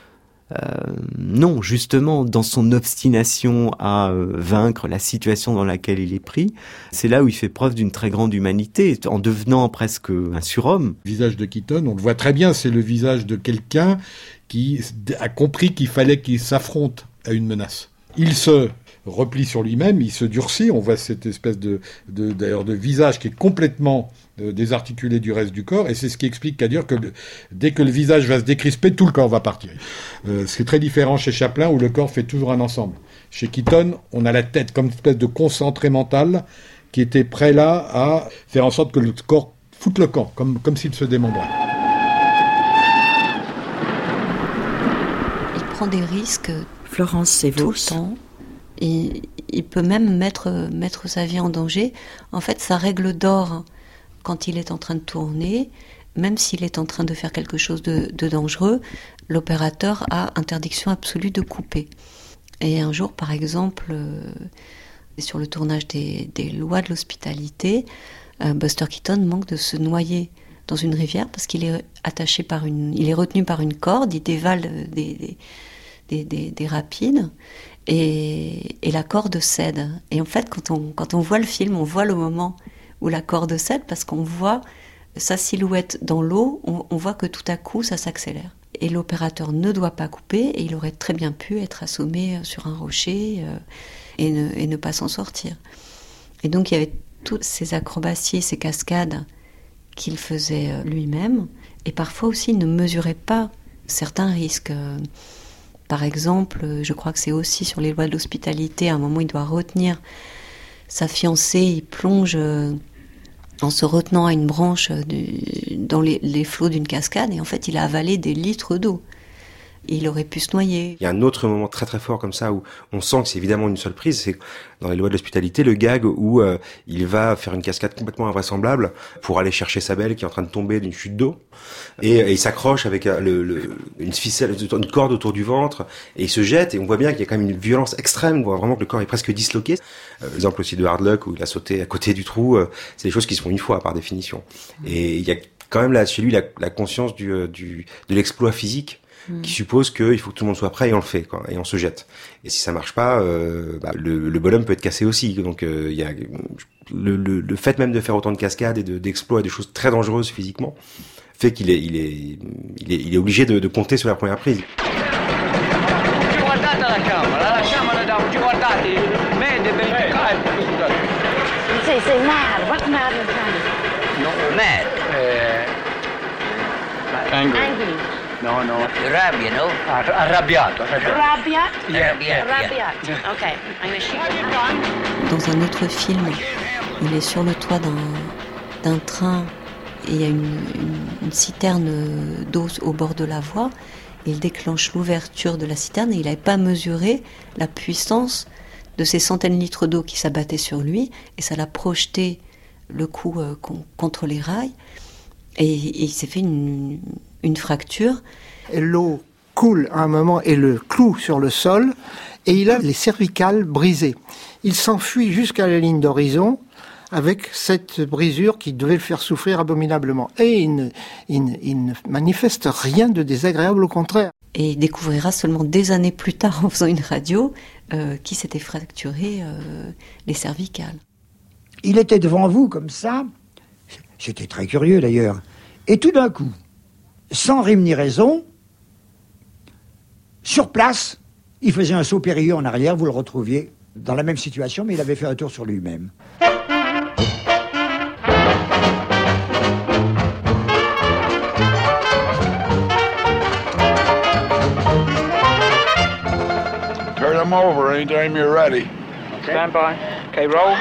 non, justement, dans son obstination à vaincre la situation dans laquelle il est pris, c'est là où il fait preuve d'une très grande humanité, en devenant presque un surhomme.
Le visage de Keaton, on le voit très bien, c'est le visage de quelqu'un qui a compris qu'il fallait qu'il s'affronte à une menace. Il se replie sur lui-même, il se durcit, on voit cette espèce d'ailleurs de visage qui est complètement désarticulé du reste du corps, et c'est ce qui explique qu'à dire que dès que le visage va se décrisper, tout le corps va partir. C'est très différent chez Chaplin où le corps fait toujours un ensemble. Chez Keaton, on a la tête comme une espèce de concentré mental qui était prêt là à faire en sorte que le corps foute le camp, comme s'il se démembrait.
Il prend des risques
Florence Sévos.
Tout le temps. Et il peut même mettre sa vie en danger. En fait, sa règle d'or, quand il est en train de tourner, même s'il est en train de faire quelque chose de dangereux, l'opérateur a interdiction absolue de couper. Et un jour, par exemple, sur le tournage des Lois de l'hospitalité, Buster Keaton manque de se noyer dans une rivière parce qu'il est attaché il est retenu par une corde, il dévale des rapides. Et la corde cède. Et en fait, quand on voit le film, on voit le moment où la corde cède parce qu'on voit sa silhouette dans l'eau, on voit que tout à coup, ça s'accélère. Et l'opérateur ne doit pas couper et il aurait très bien pu être assommé sur un rocher et ne pas s'en sortir. Et donc, il y avait toutes ces acrobaties, ces cascades qu'il faisait lui-même. Et parfois aussi, il ne mesurait pas certains risques. Par exemple, je crois que c'est aussi sur les Lois de l'hospitalité, à un moment il doit retenir sa fiancée, il plonge en se retenant à une branche dans les flots d'une cascade et en fait il a avalé des litres d'eau. Il aurait pu se noyer.
Il y a un autre moment très très fort comme ça où on sent que c'est évidemment une seule prise, c'est dans les Lois de l'hospitalité, le gag où il va faire une cascade complètement invraisemblable pour aller chercher sa belle qui est en train de tomber d'une chute d'eau et il s'accroche avec une ficelle, une corde autour du ventre et il se jette et on voit bien qu'il y a quand même une violence extrême, on voit vraiment que le corps est presque disloqué. L'exemple aussi de Hard Luck où il a sauté à côté du trou, c'est des choses qui se font une fois par définition. Et il y a quand même là chez lui la conscience de l'exploit physique qui suppose qu'il faut que tout le monde soit prêt et on le fait, quoi, et on se jette. Et si ça marche pas, le bonhomme peut être cassé aussi. Donc il y a le fait même de faire autant de cascades et d'exploits et de choses très dangereuses physiquement fait qu'il est obligé de compter sur la première prise.
Angry. No. Rabbia, no? Arrabbiato.
Arrabbiato. Okay. Dans un autre film, il est sur le toit d'un train et il y a une citerne d'eau au bord de la voie. Il déclenche l'ouverture de la citerne et il n'avait pas mesuré la puissance de ces centaines de litres d'eau qui s'abattaient sur lui et ça l'a projeté le coup contre les rails et il s'est fait une fracture.
Et l'eau coule à un moment et le cloue sur le sol et il a les cervicales brisées. Il s'enfuit jusqu'à la ligne d'horizon avec cette brisure qui devait le faire souffrir abominablement. Et il ne manifeste rien de désagréable, au contraire.
Et il découvrira seulement des années plus tard, en faisant une radio, qui s'était fracturé les cervicales.
Il était devant vous, comme ça. C'était très curieux, d'ailleurs. Et tout d'un coup, sans rime ni raison, sur place, il faisait un saut périlleux en arrière, vous le retrouviez dans la même situation, mais il avait fait un tour sur lui-même.
Turn them over anytime you're ready.
Okay. Stand by. Okay, roll.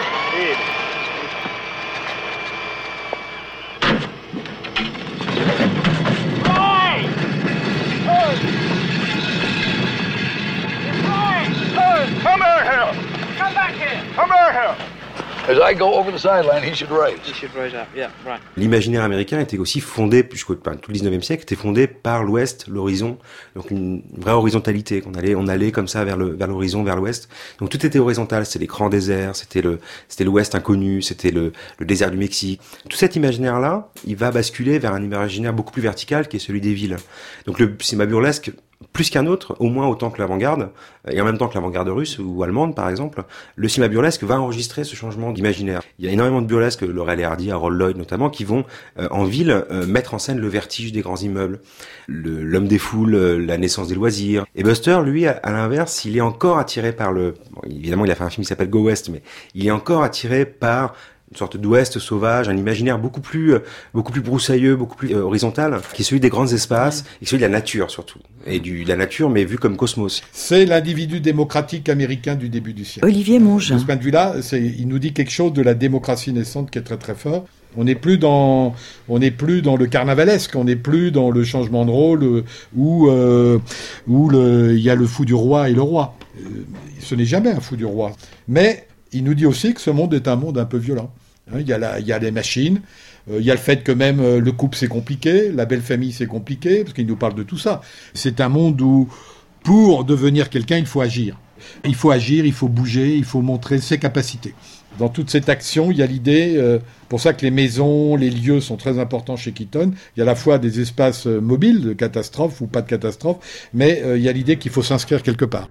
Come here! Come back here! Come here! As I go over the sideline, he should raise.
He should raise up, yeah, right.
L'imaginaire américain était aussi fondé, jusqu'au tout le 19e siècle, était fondé par l'Ouest, l'horizon, donc une vraie horizontalité. On allait comme ça vers l'horizon, vers l'Ouest. Donc tout était horizontal, c'était les grands déserts, c'était l'Ouest inconnu, c'était le désert du Mexique. Tout cet imaginaire-là, il va basculer vers un imaginaire beaucoup plus vertical qui est celui des villes. Donc le cinéma burlesque, plus qu'un autre, au moins autant que l'avant-garde, et en même temps que l'avant-garde russe ou allemande par exemple, le cinéma burlesque va enregistrer ce changement d'imaginaire. Il y a énormément de burlesques, Laurel et Hardy, Harold Lloyd notamment, qui vont en ville mettre en scène le vertige des grands immeubles, l'homme des foules, la naissance des loisirs. Et Buster, lui, à l'inverse, il est encore attiré par évidemment il a fait un film qui s'appelle Go West, mais il est encore attiré par une sorte d'ouest sauvage, un imaginaire beaucoup plus broussailleux, beaucoup plus horizontal, qui est celui des grands espaces, et celui de la nature surtout. Et de la nature, mais vu comme cosmos.
C'est l'individu démocratique américain du début du siècle.
Olivier Mongin.
De ce point de vue-là, il nous dit quelque chose de la démocratie naissante qui est très très fort. On n'est plus dans le carnavalesque, on n'est plus dans le changement de rôle où il y a le fou du roi et le roi. Ce n'est jamais un fou du roi. Mais il nous dit aussi que ce monde est un monde un peu violent. Il y a les machines, il y a le fait que même le couple c'est compliqué, la belle famille c'est compliqué, parce qu'il nous parle de tout ça. C'est un monde où, pour devenir quelqu'un, il faut agir. Il faut agir, il faut bouger, il faut montrer ses capacités. Dans toute cette action, il y a l'idée, pour ça que les maisons, les lieux sont très importants chez Keaton. Il y a à la fois des espaces mobiles, de catastrophe ou pas de catastrophe, mais il y a l'idée qu'il faut s'inscrire quelque part.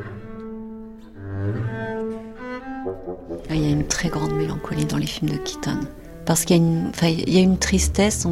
Il y a une très grande mélancolie dans les films de Keaton. Parce qu'il y a une tristesse,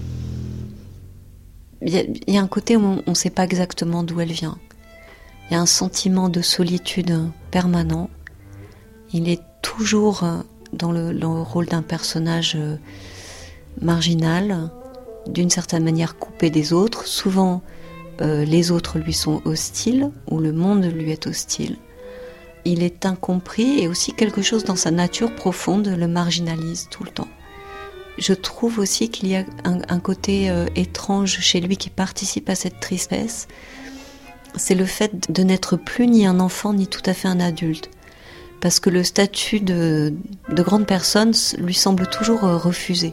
il y a un côté où on ne sait pas exactement d'où elle vient. Il y a un sentiment de solitude permanent. Il est toujours dans le rôle d'un personnage marginal, d'une certaine manière coupé des autres. Souvent, les autres lui sont hostiles, ou le monde lui est hostile. Il est incompris et aussi quelque chose dans sa nature profonde le marginalise tout le temps. Je trouve aussi qu'il y a un côté étrange chez lui qui participe à cette tristesse. C'est le fait de n'être plus ni un enfant ni tout à fait un adulte. Parce que le statut de grande personne lui semble toujours refusé.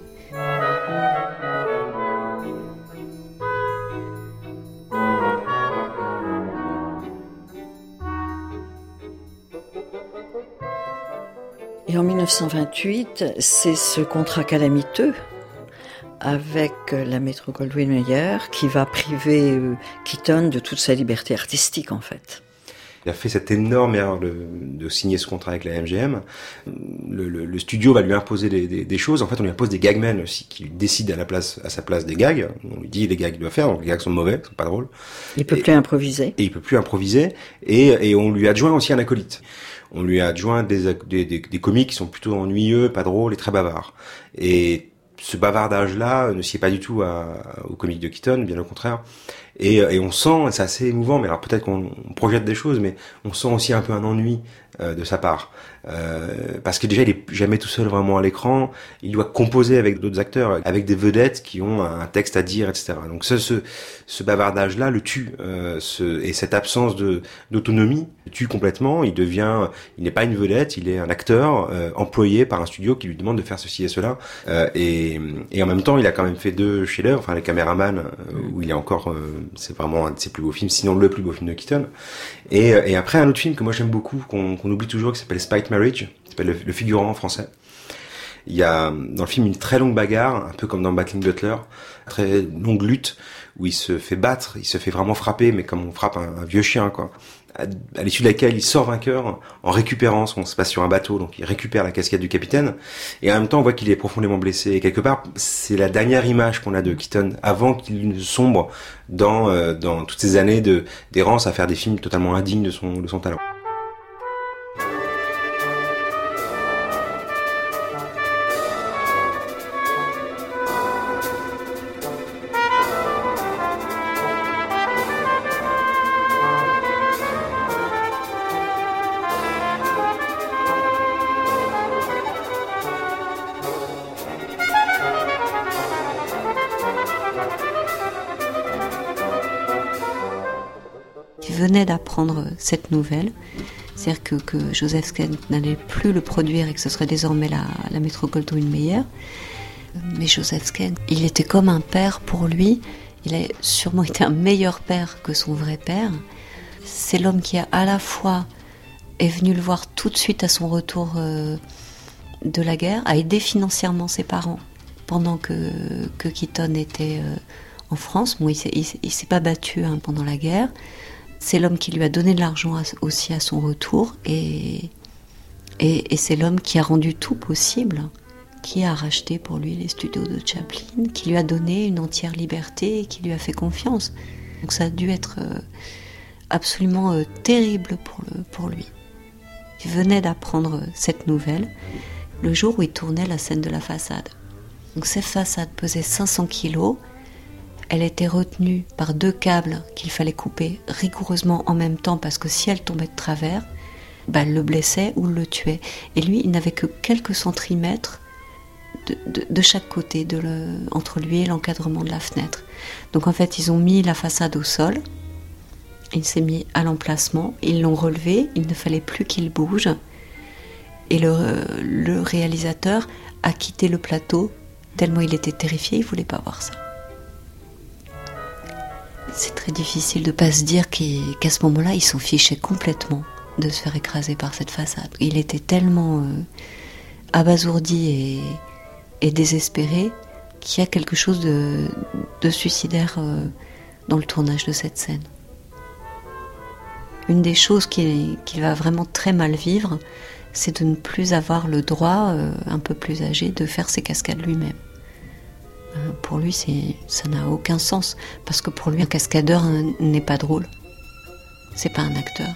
Et en 1928, c'est ce contrat calamiteux avec la Metro-Goldwyn-Mayer qui va priver Keaton de toute sa liberté artistique, en fait.
Il a fait cette énorme erreur de signer ce contrat avec la MGM. Le studio va lui imposer des choses. En fait, on lui impose des gagmen aussi, qui décident à sa place des gags. On lui dit les gags qu'il doit faire, donc les gags sont mauvais, sont pas drôles.
Il peut plus improviser.
Et il peut plus improviser. Et on lui adjoint aussi un acolyte. On lui adjoint des comiques qui sont plutôt ennuyeux, pas drôles et très bavards. Et ce bavardage-là ne sied pas du tout aux comiques de Keaton, bien au contraire. Et on sent, c'est assez émouvant, mais alors peut-être qu'on projette des choses, mais on sent aussi un peu un ennui de sa part. Parce que déjà, il est jamais tout seul vraiment à l'écran. Il doit composer avec d'autres acteurs, avec des vedettes qui ont un texte à dire, etc. Donc ce bavardage-là le tue. Et cette absence d'autonomie le tue complètement. Il n'est pas une vedette, il est un acteur employé par un studio qui lui demande de faire ceci et cela. Et en même temps, il a quand même fait 2 chefs-d'œuvre, enfin, Les Caméramans, où il est encore, c'est vraiment un de ses plus beaux films, sinon le plus beau film de Keaton. Et après, un autre film que moi j'aime beaucoup, qu'on oublie toujours, qui s'appelle Spite Marriage, qui s'appelle Le Figurant en français. Il y a dans le film une très longue bagarre, un peu comme dans Battling Butler, très longue lutte où il se fait battre, il se fait vraiment frapper, mais comme on frappe un vieux chien, quoi. À l'issue de laquelle il sort vainqueur en récupérant, on se passe sur un bateau, donc il récupère la casquette du capitaine, et en même temps on voit qu'il est profondément blessé. Et quelque part, c'est la dernière image qu'on a de Keaton avant qu'il ne sombre dans toutes ces années d'errance à faire des films totalement indignes de son talent.
Venait d'apprendre cette nouvelle, c'est-à-dire que Joseph Schenck n'allait plus le produire et que ce serait désormais la Metro-Goldwyn-Mayer. Mais Joseph Schenck, il était comme un père pour lui. Il a sûrement été un meilleur père que son vrai père. C'est l'homme qui à la fois est venu le voir tout de suite à son retour de la guerre, a aidé financièrement ses parents pendant que Keaton était en France. Bon, il s'est pas battu pendant la guerre. C'est l'homme qui lui a donné de l'argent aussi à son retour, et c'est l'homme qui a rendu tout possible, qui a racheté pour lui les studios de Chaplin, qui lui a donné une entière liberté et qui lui a fait confiance. Donc ça a dû être absolument terrible pour lui. Il venait d'apprendre cette nouvelle le jour où il tournait la scène de la façade. Donc cette façade pesait 500 kilos. Elle était retenue par 2 câbles qu'il fallait couper rigoureusement en même temps, parce que si elle tombait de travers, elle le blessait ou le tuait. Et lui, il n'avait que quelques centimètres de chaque côté, entre lui et l'encadrement de la fenêtre. Donc en fait, ils ont mis la façade au sol, il s'est mis à l'emplacement, ils l'ont relevé, il ne fallait plus qu'il bouge. Et le réalisateur a quitté le plateau, tellement il était terrifié, il ne voulait pas voir ça. C'est très difficile de ne pas se dire qu'à ce moment-là, il s'en fichait complètement de se faire écraser par cette façade. Il était tellement abasourdi et désespéré qu'il y a quelque chose de suicidaire dans le tournage de cette scène. Une des choses qu'il va vraiment très mal vivre, c'est de ne plus avoir le droit, un peu plus âgé, de faire ses cascades lui-même. Pour lui, ça n'a aucun sens, parce que pour lui, un cascadeur n'est pas drôle. C'est pas un acteur.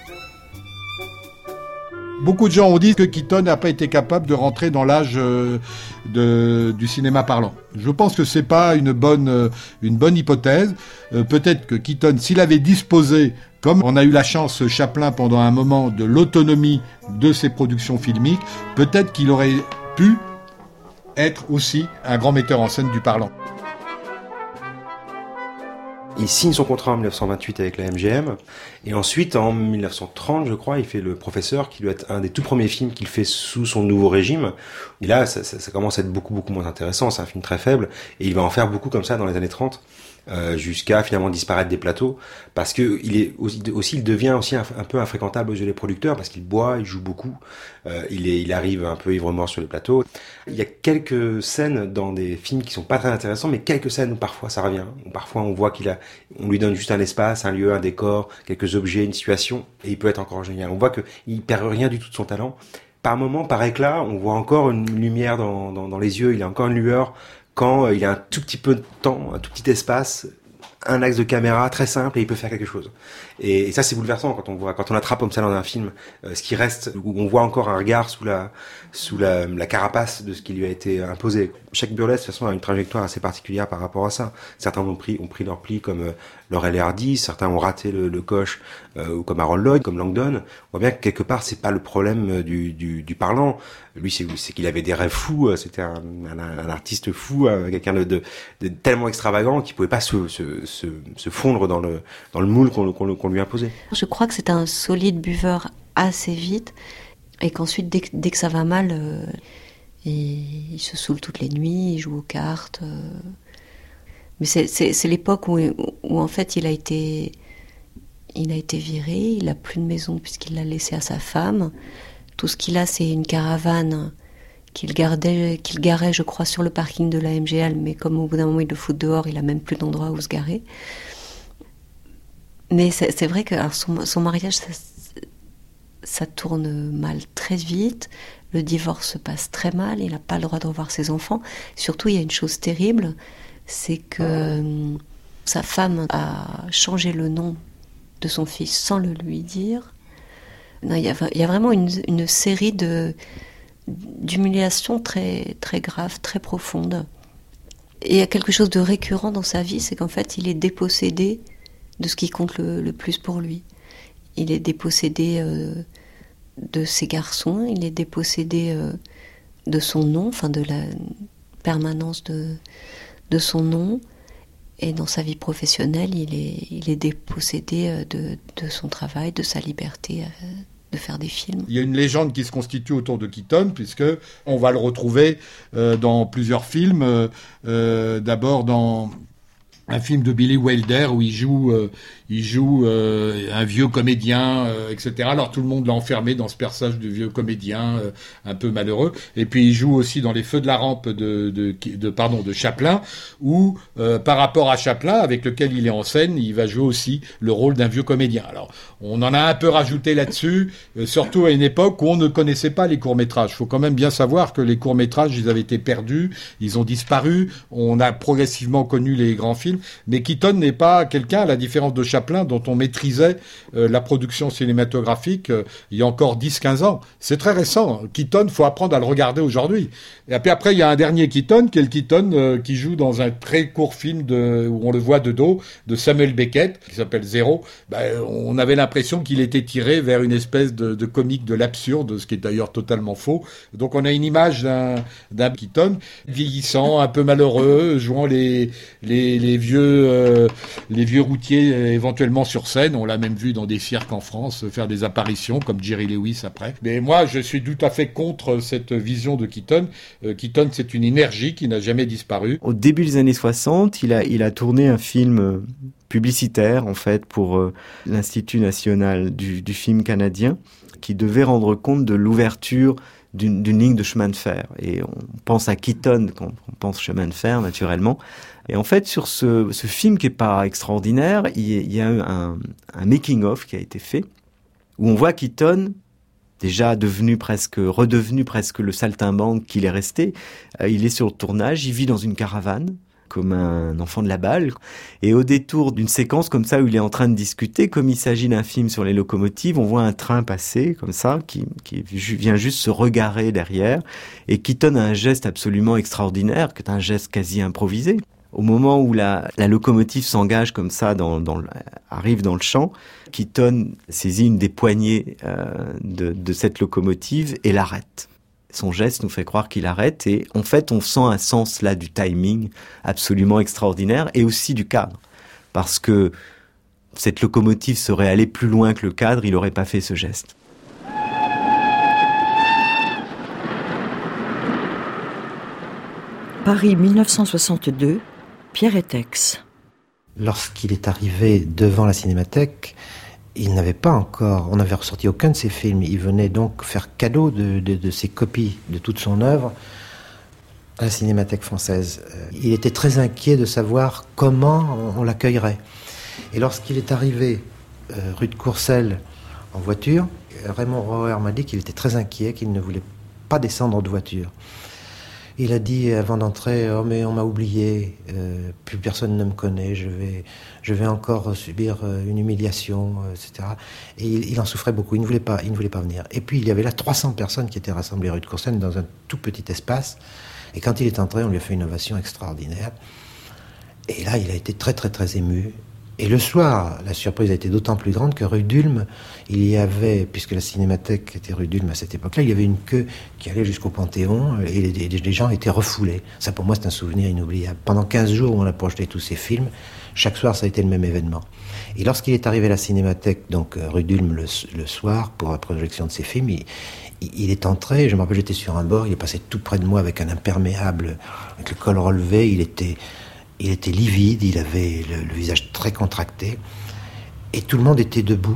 Beaucoup de gens ont dit que Keaton n'a pas été capable de rentrer dans l'âge du cinéma parlant. Je pense que c'est pas une bonne hypothèse. Peut-être que Keaton, s'il avait disposé, comme on a eu la chance Chaplin pendant un moment, de l'autonomie de ses productions filmiques, peut-être qu'il aurait pu être aussi un grand metteur en scène du parlant.
Il signe son contrat en 1928 avec la MGM, et ensuite, en 1930, je crois, il fait Le Professeur, qui doit être un des tout premiers films qu'il fait sous son nouveau régime. Et là, ça commence à être beaucoup, beaucoup moins intéressant, c'est un film très faible, et il va en faire beaucoup comme ça dans les années 30. jusqu'à finalement disparaître des plateaux, parce que il devient aussi un peu infréquentable aux yeux des producteurs, parce qu'il boit, il joue beaucoup, il arrive un peu ivre-mort sur les plateaux. Il y a quelques scènes dans des films qui sont pas très intéressants, mais quelques scènes où parfois ça revient, où parfois on voit on lui donne juste un espace, un lieu, un décor, quelques objets, une situation, et il peut être encore génial. On voit qu'il perd rien du tout de son talent. Par moment, par éclat, on voit encore une lumière dans les yeux, il a encore une lueur, quand il a un tout petit peu de temps, un tout petit espace, un axe de caméra très simple et il peut faire quelque chose. Et ça c'est bouleversant quand on attrape comme ça dans un film ce qui reste, où on voit encore un regard sous la carapace de ce qui lui a été imposé. Chaque burlesque de toute façon a une trajectoire assez particulière par rapport à ça. Certains ont pris leur pli comme Laurel et Hardy, certains ont raté le coche, ou comme Harold Lloyd, comme Langdon. On voit bien que quelque part c'est pas le problème du parlant. Lui c'est qu'il avait des rêves fous, c'était un artiste fou, quelqu'un de tellement extravagant qu'il pouvait pas se fondre dans le moule qu'on lui imposait.
Je crois que c'est un solide buveur assez vite, et qu'ensuite dès que ça va mal, il se saoule toutes les nuits, il joue aux cartes. Mais c'est l'époque où en fait il a été viré, il a plus de maison puisqu'il l'a laissé à sa femme. Tout ce qu'il a, c'est une caravane qu'il garait, je crois, sur le parking de la MGL, mais comme au bout d'un moment il le fout dehors, il a même plus d'endroit où se garer. Mais c'est vrai que alors son mariage, ça tourne mal très vite. Le divorce se passe très mal. Il n'a pas le droit de revoir ses enfants. Surtout, il y a une chose terrible, c'est que sa femme a changé le nom de son fils sans le lui dire. Non, il y a vraiment une série d'humiliations très, très graves, très profondes. Et il y a quelque chose de récurrent dans sa vie, c'est qu'en fait, il est dépossédé de ce qui compte le plus pour lui. Il est dépossédé de ses garçons, il est dépossédé de son nom, enfin de la permanence de son nom, et dans sa vie professionnelle, il est dépossédé de son travail, de sa liberté de faire des films.
Il y a une légende qui se constitue autour de Keaton, puisque on va le retrouver dans plusieurs films, d'abord dans un film de Billy Wilder où il joue un vieux comédien, etc. Alors tout le monde l'a enfermé dans ce personnage de vieux comédien un peu malheureux. Et puis il joue aussi dans Les Feux de la Rampe de Chaplin, où par rapport à Chaplin, avec lequel il est en scène, il va jouer aussi le rôle d'un vieux comédien. Alors on en a un peu rajouté là-dessus, surtout à une époque où on ne connaissait pas les courts-métrages. Il faut quand même bien savoir que les courts-métrages, ils avaient été perdus, ils ont disparu. On a progressivement connu les grands films. Mais Keaton n'est pas quelqu'un, à la différence de Chaplin, dont on maîtrisait la production cinématographique il y a encore 10-15 ans. C'est très récent. Keaton, faut apprendre à le regarder aujourd'hui. Et puis après, il y a un dernier Keaton, qui est le Keaton qui joue dans un très court film où on le voit de dos, de Samuel Beckett, qui s'appelle Zéro. On avait l'impression qu'il était tiré vers une espèce de comique de l'absurde, ce qui est d'ailleurs totalement faux. Donc on a une image d'un Keaton vieillissant, un peu malheureux, jouant les vieux routiers éventuellement sur scène. On l'a même vu dans des cirques en France faire des apparitions comme Jerry Lewis après. Mais moi, je suis tout à fait contre cette vision de Keaton. Keaton, c'est une énergie qui n'a jamais disparu.
Au début des années 60, il a tourné un film publicitaire en fait pour l'Institut national du film canadien, qui devait rendre compte de l'ouverture d'une ligne de chemin de fer. Et on pense à Keaton quand on pense chemin de fer, naturellement. Et en fait, sur ce film qui est pas extraordinaire, il y a eu un making-of qui a été fait, où on voit Keaton, déjà redevenu presque le saltimbanque qu'il est resté. Il est sur le tournage, il vit dans une caravane, comme un enfant de la balle. Et au détour d'une séquence comme ça où il est en train de discuter, comme il s'agit d'un film sur les locomotives, on voit un train passer comme ça, qui vient juste se regarer derrière. Et Keaton a un geste absolument extraordinaire, qui est un geste quasi improvisé. Au moment où la locomotive s'engage comme ça, arrive dans le champ, Keaton saisit une des poignées de cette locomotive et l'arrête. Son geste nous fait croire qu'il arrête, et en fait on sent un sens là du timing absolument extraordinaire, et aussi du cadre, parce que cette locomotive serait allée plus loin que le cadre, il n'aurait pas fait ce geste.
Paris 1962, Pierre Etex.
lorsqu'il est arrivé devant la Cinémathèque, il n'avait pas encore, on n'avait ressorti aucun de ses films. Il venait donc faire cadeau de ses copies, de toute son œuvre, à la Cinémathèque française. Il était très inquiet de savoir comment on l'accueillerait. Et lorsqu'il est arrivé rue de Courcelles en voiture, Raymond Roher m'a dit qu'il était très inquiet, qu'il ne voulait pas descendre de voiture. Il a dit avant d'entrer, oh mais on m'a oublié, plus personne ne me connaît, je vais encore subir une humiliation, etc. Et il en souffrait beaucoup, il ne voulait pas venir. Et puis il y avait là 300 personnes qui étaient rassemblées rue de Courcelles dans un tout petit espace. Et quand il est entré, on lui a fait une ovation extraordinaire. Et là, il a été très très très ému. Et le soir, la surprise a été d'autant plus grande que rue d'Ulm, il y avait, puisque la Cinémathèque était rue d'Ulm à cette époque-là, il y avait une queue qui allait jusqu'au Panthéon et les gens étaient refoulés. Ça, pour moi, c'est un souvenir inoubliable. Pendant 15 jours, on a projeté tous ces films. Chaque soir, ça a été le même événement. Et lorsqu'il est arrivé à la Cinémathèque, donc rue d'Ulm, le soir, pour la projection de ces films, il est entré, je me rappelle, j'étais sur un bord, il est passé tout près de moi avec un imperméable, avec le col relevé, il était livide, il avait le visage très contracté, et tout le monde était debout,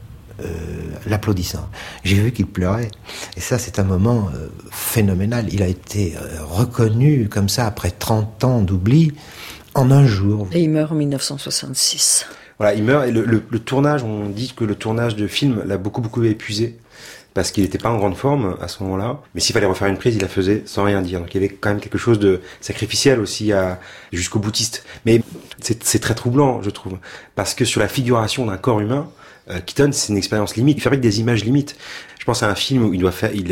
l'applaudissant. J'ai vu qu'il pleurait, et ça c'est un moment phénoménal. Il a été reconnu comme ça, après 30 ans d'oubli, en un jour.
Et il meurt en 1966.
Voilà, il meurt, et le tournage, on dit que le tournage de film l'a beaucoup épuisé, parce qu'il n'était pas en grande forme à ce moment-là. Mais s'il fallait refaire une prise, il la faisait sans rien dire. Donc il y avait quand même quelque chose de sacrificiel aussi jusqu'au boutiste. Mais c'est très troublant, je trouve. Parce que sur la figuration d'un corps humain, Keaton, c'est une expérience limite. Il fabrique des images limites. Je pense à un film où il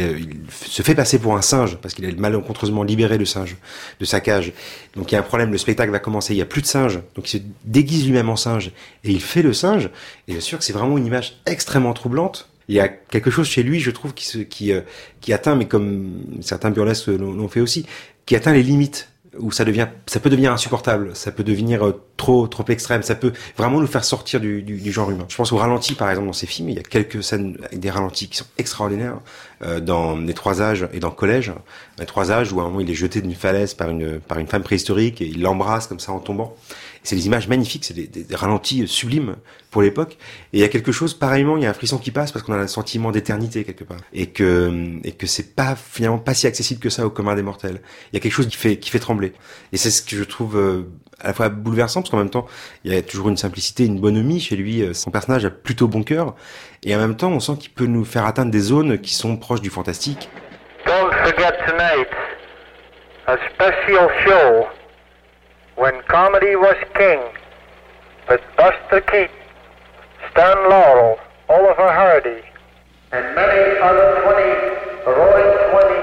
se fait passer pour un singe, parce qu'il a malencontreusement libéré le singe de sa cage. Donc il y a un problème, le spectacle va commencer, il n'y a plus de singe. Donc il se déguise lui-même en singe. Et il fait le singe. Et bien sûr que c'est vraiment une image extrêmement troublante. Il y a quelque chose chez lui, je trouve, qui atteint, mais comme certains burlesques l'ont fait aussi, qui atteint les limites, où ça peut devenir insupportable, ça peut devenir trop extrême, ça peut vraiment nous faire sortir du genre humain. Je pense au ralenti, par exemple, dans ces films. Il y a quelques scènes avec des ralentis qui sont extraordinaires, dans Les Trois Âges et dans Collège. Les Trois Âges, où à un moment il est jeté d'une falaise par une femme préhistorique et il l'embrasse comme ça en tombant. C'est des images magnifiques, c'est des ralentis sublimes pour l'époque. Et il y a quelque chose, pareillement, il y a un frisson qui passe parce qu'on a un sentiment d'éternité quelque part. Et que c'est finalement pas si accessible que ça au commun des mortels. Il y a quelque chose qui fait trembler. Et c'est ce que je trouve à la fois bouleversant, parce qu'en même temps, il y a toujours une simplicité, une bonhomie chez lui. Son personnage a plutôt bon cœur. Et en même temps, on sent qu'il peut nous faire atteindre des zones qui sont proches du fantastique.
Don't forget tonight, a special show. When comedy was king, with Buster Keaton, Stan Laurel, Oliver Hardy, and many other 20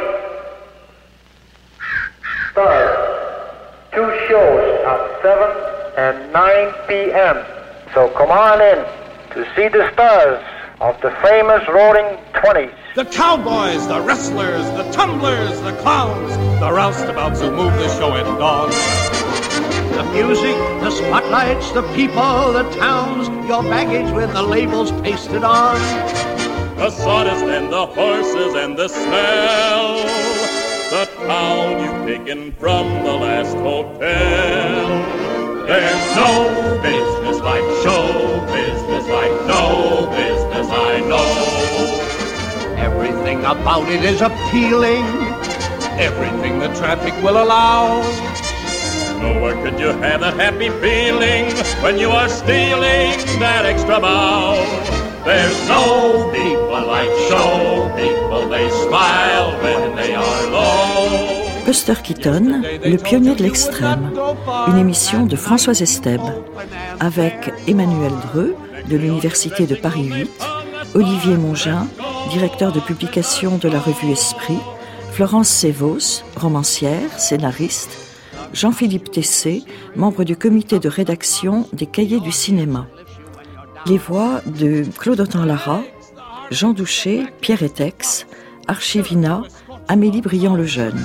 stars. 2 shows at 7 and 9 p.m. So come on in to see the stars of the famous Roaring 20s.
The cowboys, the wrestlers, the tumblers, the clowns, the roustabouts who move the show at dawn. The music, the spotlights, the people, the towns, your baggage with the labels pasted on.
The sawdust and the horses and the smell, the town you've taken from the last hotel. There's no business like show business, like no business I know.
Everything about it is appealing, everything the traffic will allow.
Nowhere could you have that happy feeling when you are stealing that extra bow. There's no people like show people, they smile when they are low.
Buster Keaton, le pionnier de l'extrême, une émission de Françoise Estèbe, avec Emmanuel Dreux, de l'Université de Paris 8, Olivier Mongin, directeur de publication de la revue Esprit, Florence Sévos, romancière, scénariste, Jean-Philippe Tessé, membre du comité de rédaction des Cahiers du cinéma. Les voix de Claude Autant-Lara, Jean Douché, Pierre Etex, Archivina, Amélie Briand-Lejeune.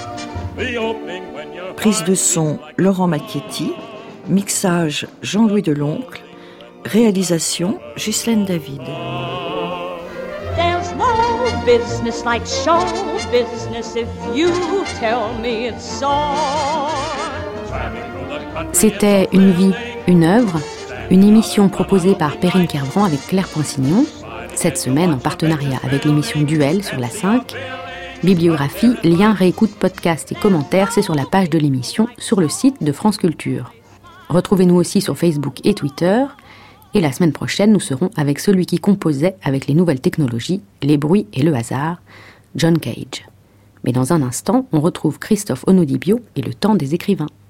Prise de son, Laurent Macchietti. Mixage, Jean-Louis Deloncle. Réalisation, Ghislaine David.
There's no business like show business if you tell me it's so.
C'était Une vie, Une œuvre, une émission proposée par Perrine Kervran avec Claire Poinsignon, cette semaine en partenariat avec l'émission Duel sur la 5. Bibliographie, liens, réécoute, podcasts et commentaires, c'est sur la page de l'émission sur le site de France Culture. Retrouvez-nous aussi sur Facebook et Twitter. Et la semaine prochaine, nous serons avec celui qui composait avec les nouvelles technologies, les bruits et le hasard, John Cage. Mais dans un instant, on retrouve Christophe Onodibio et le temps des écrivains.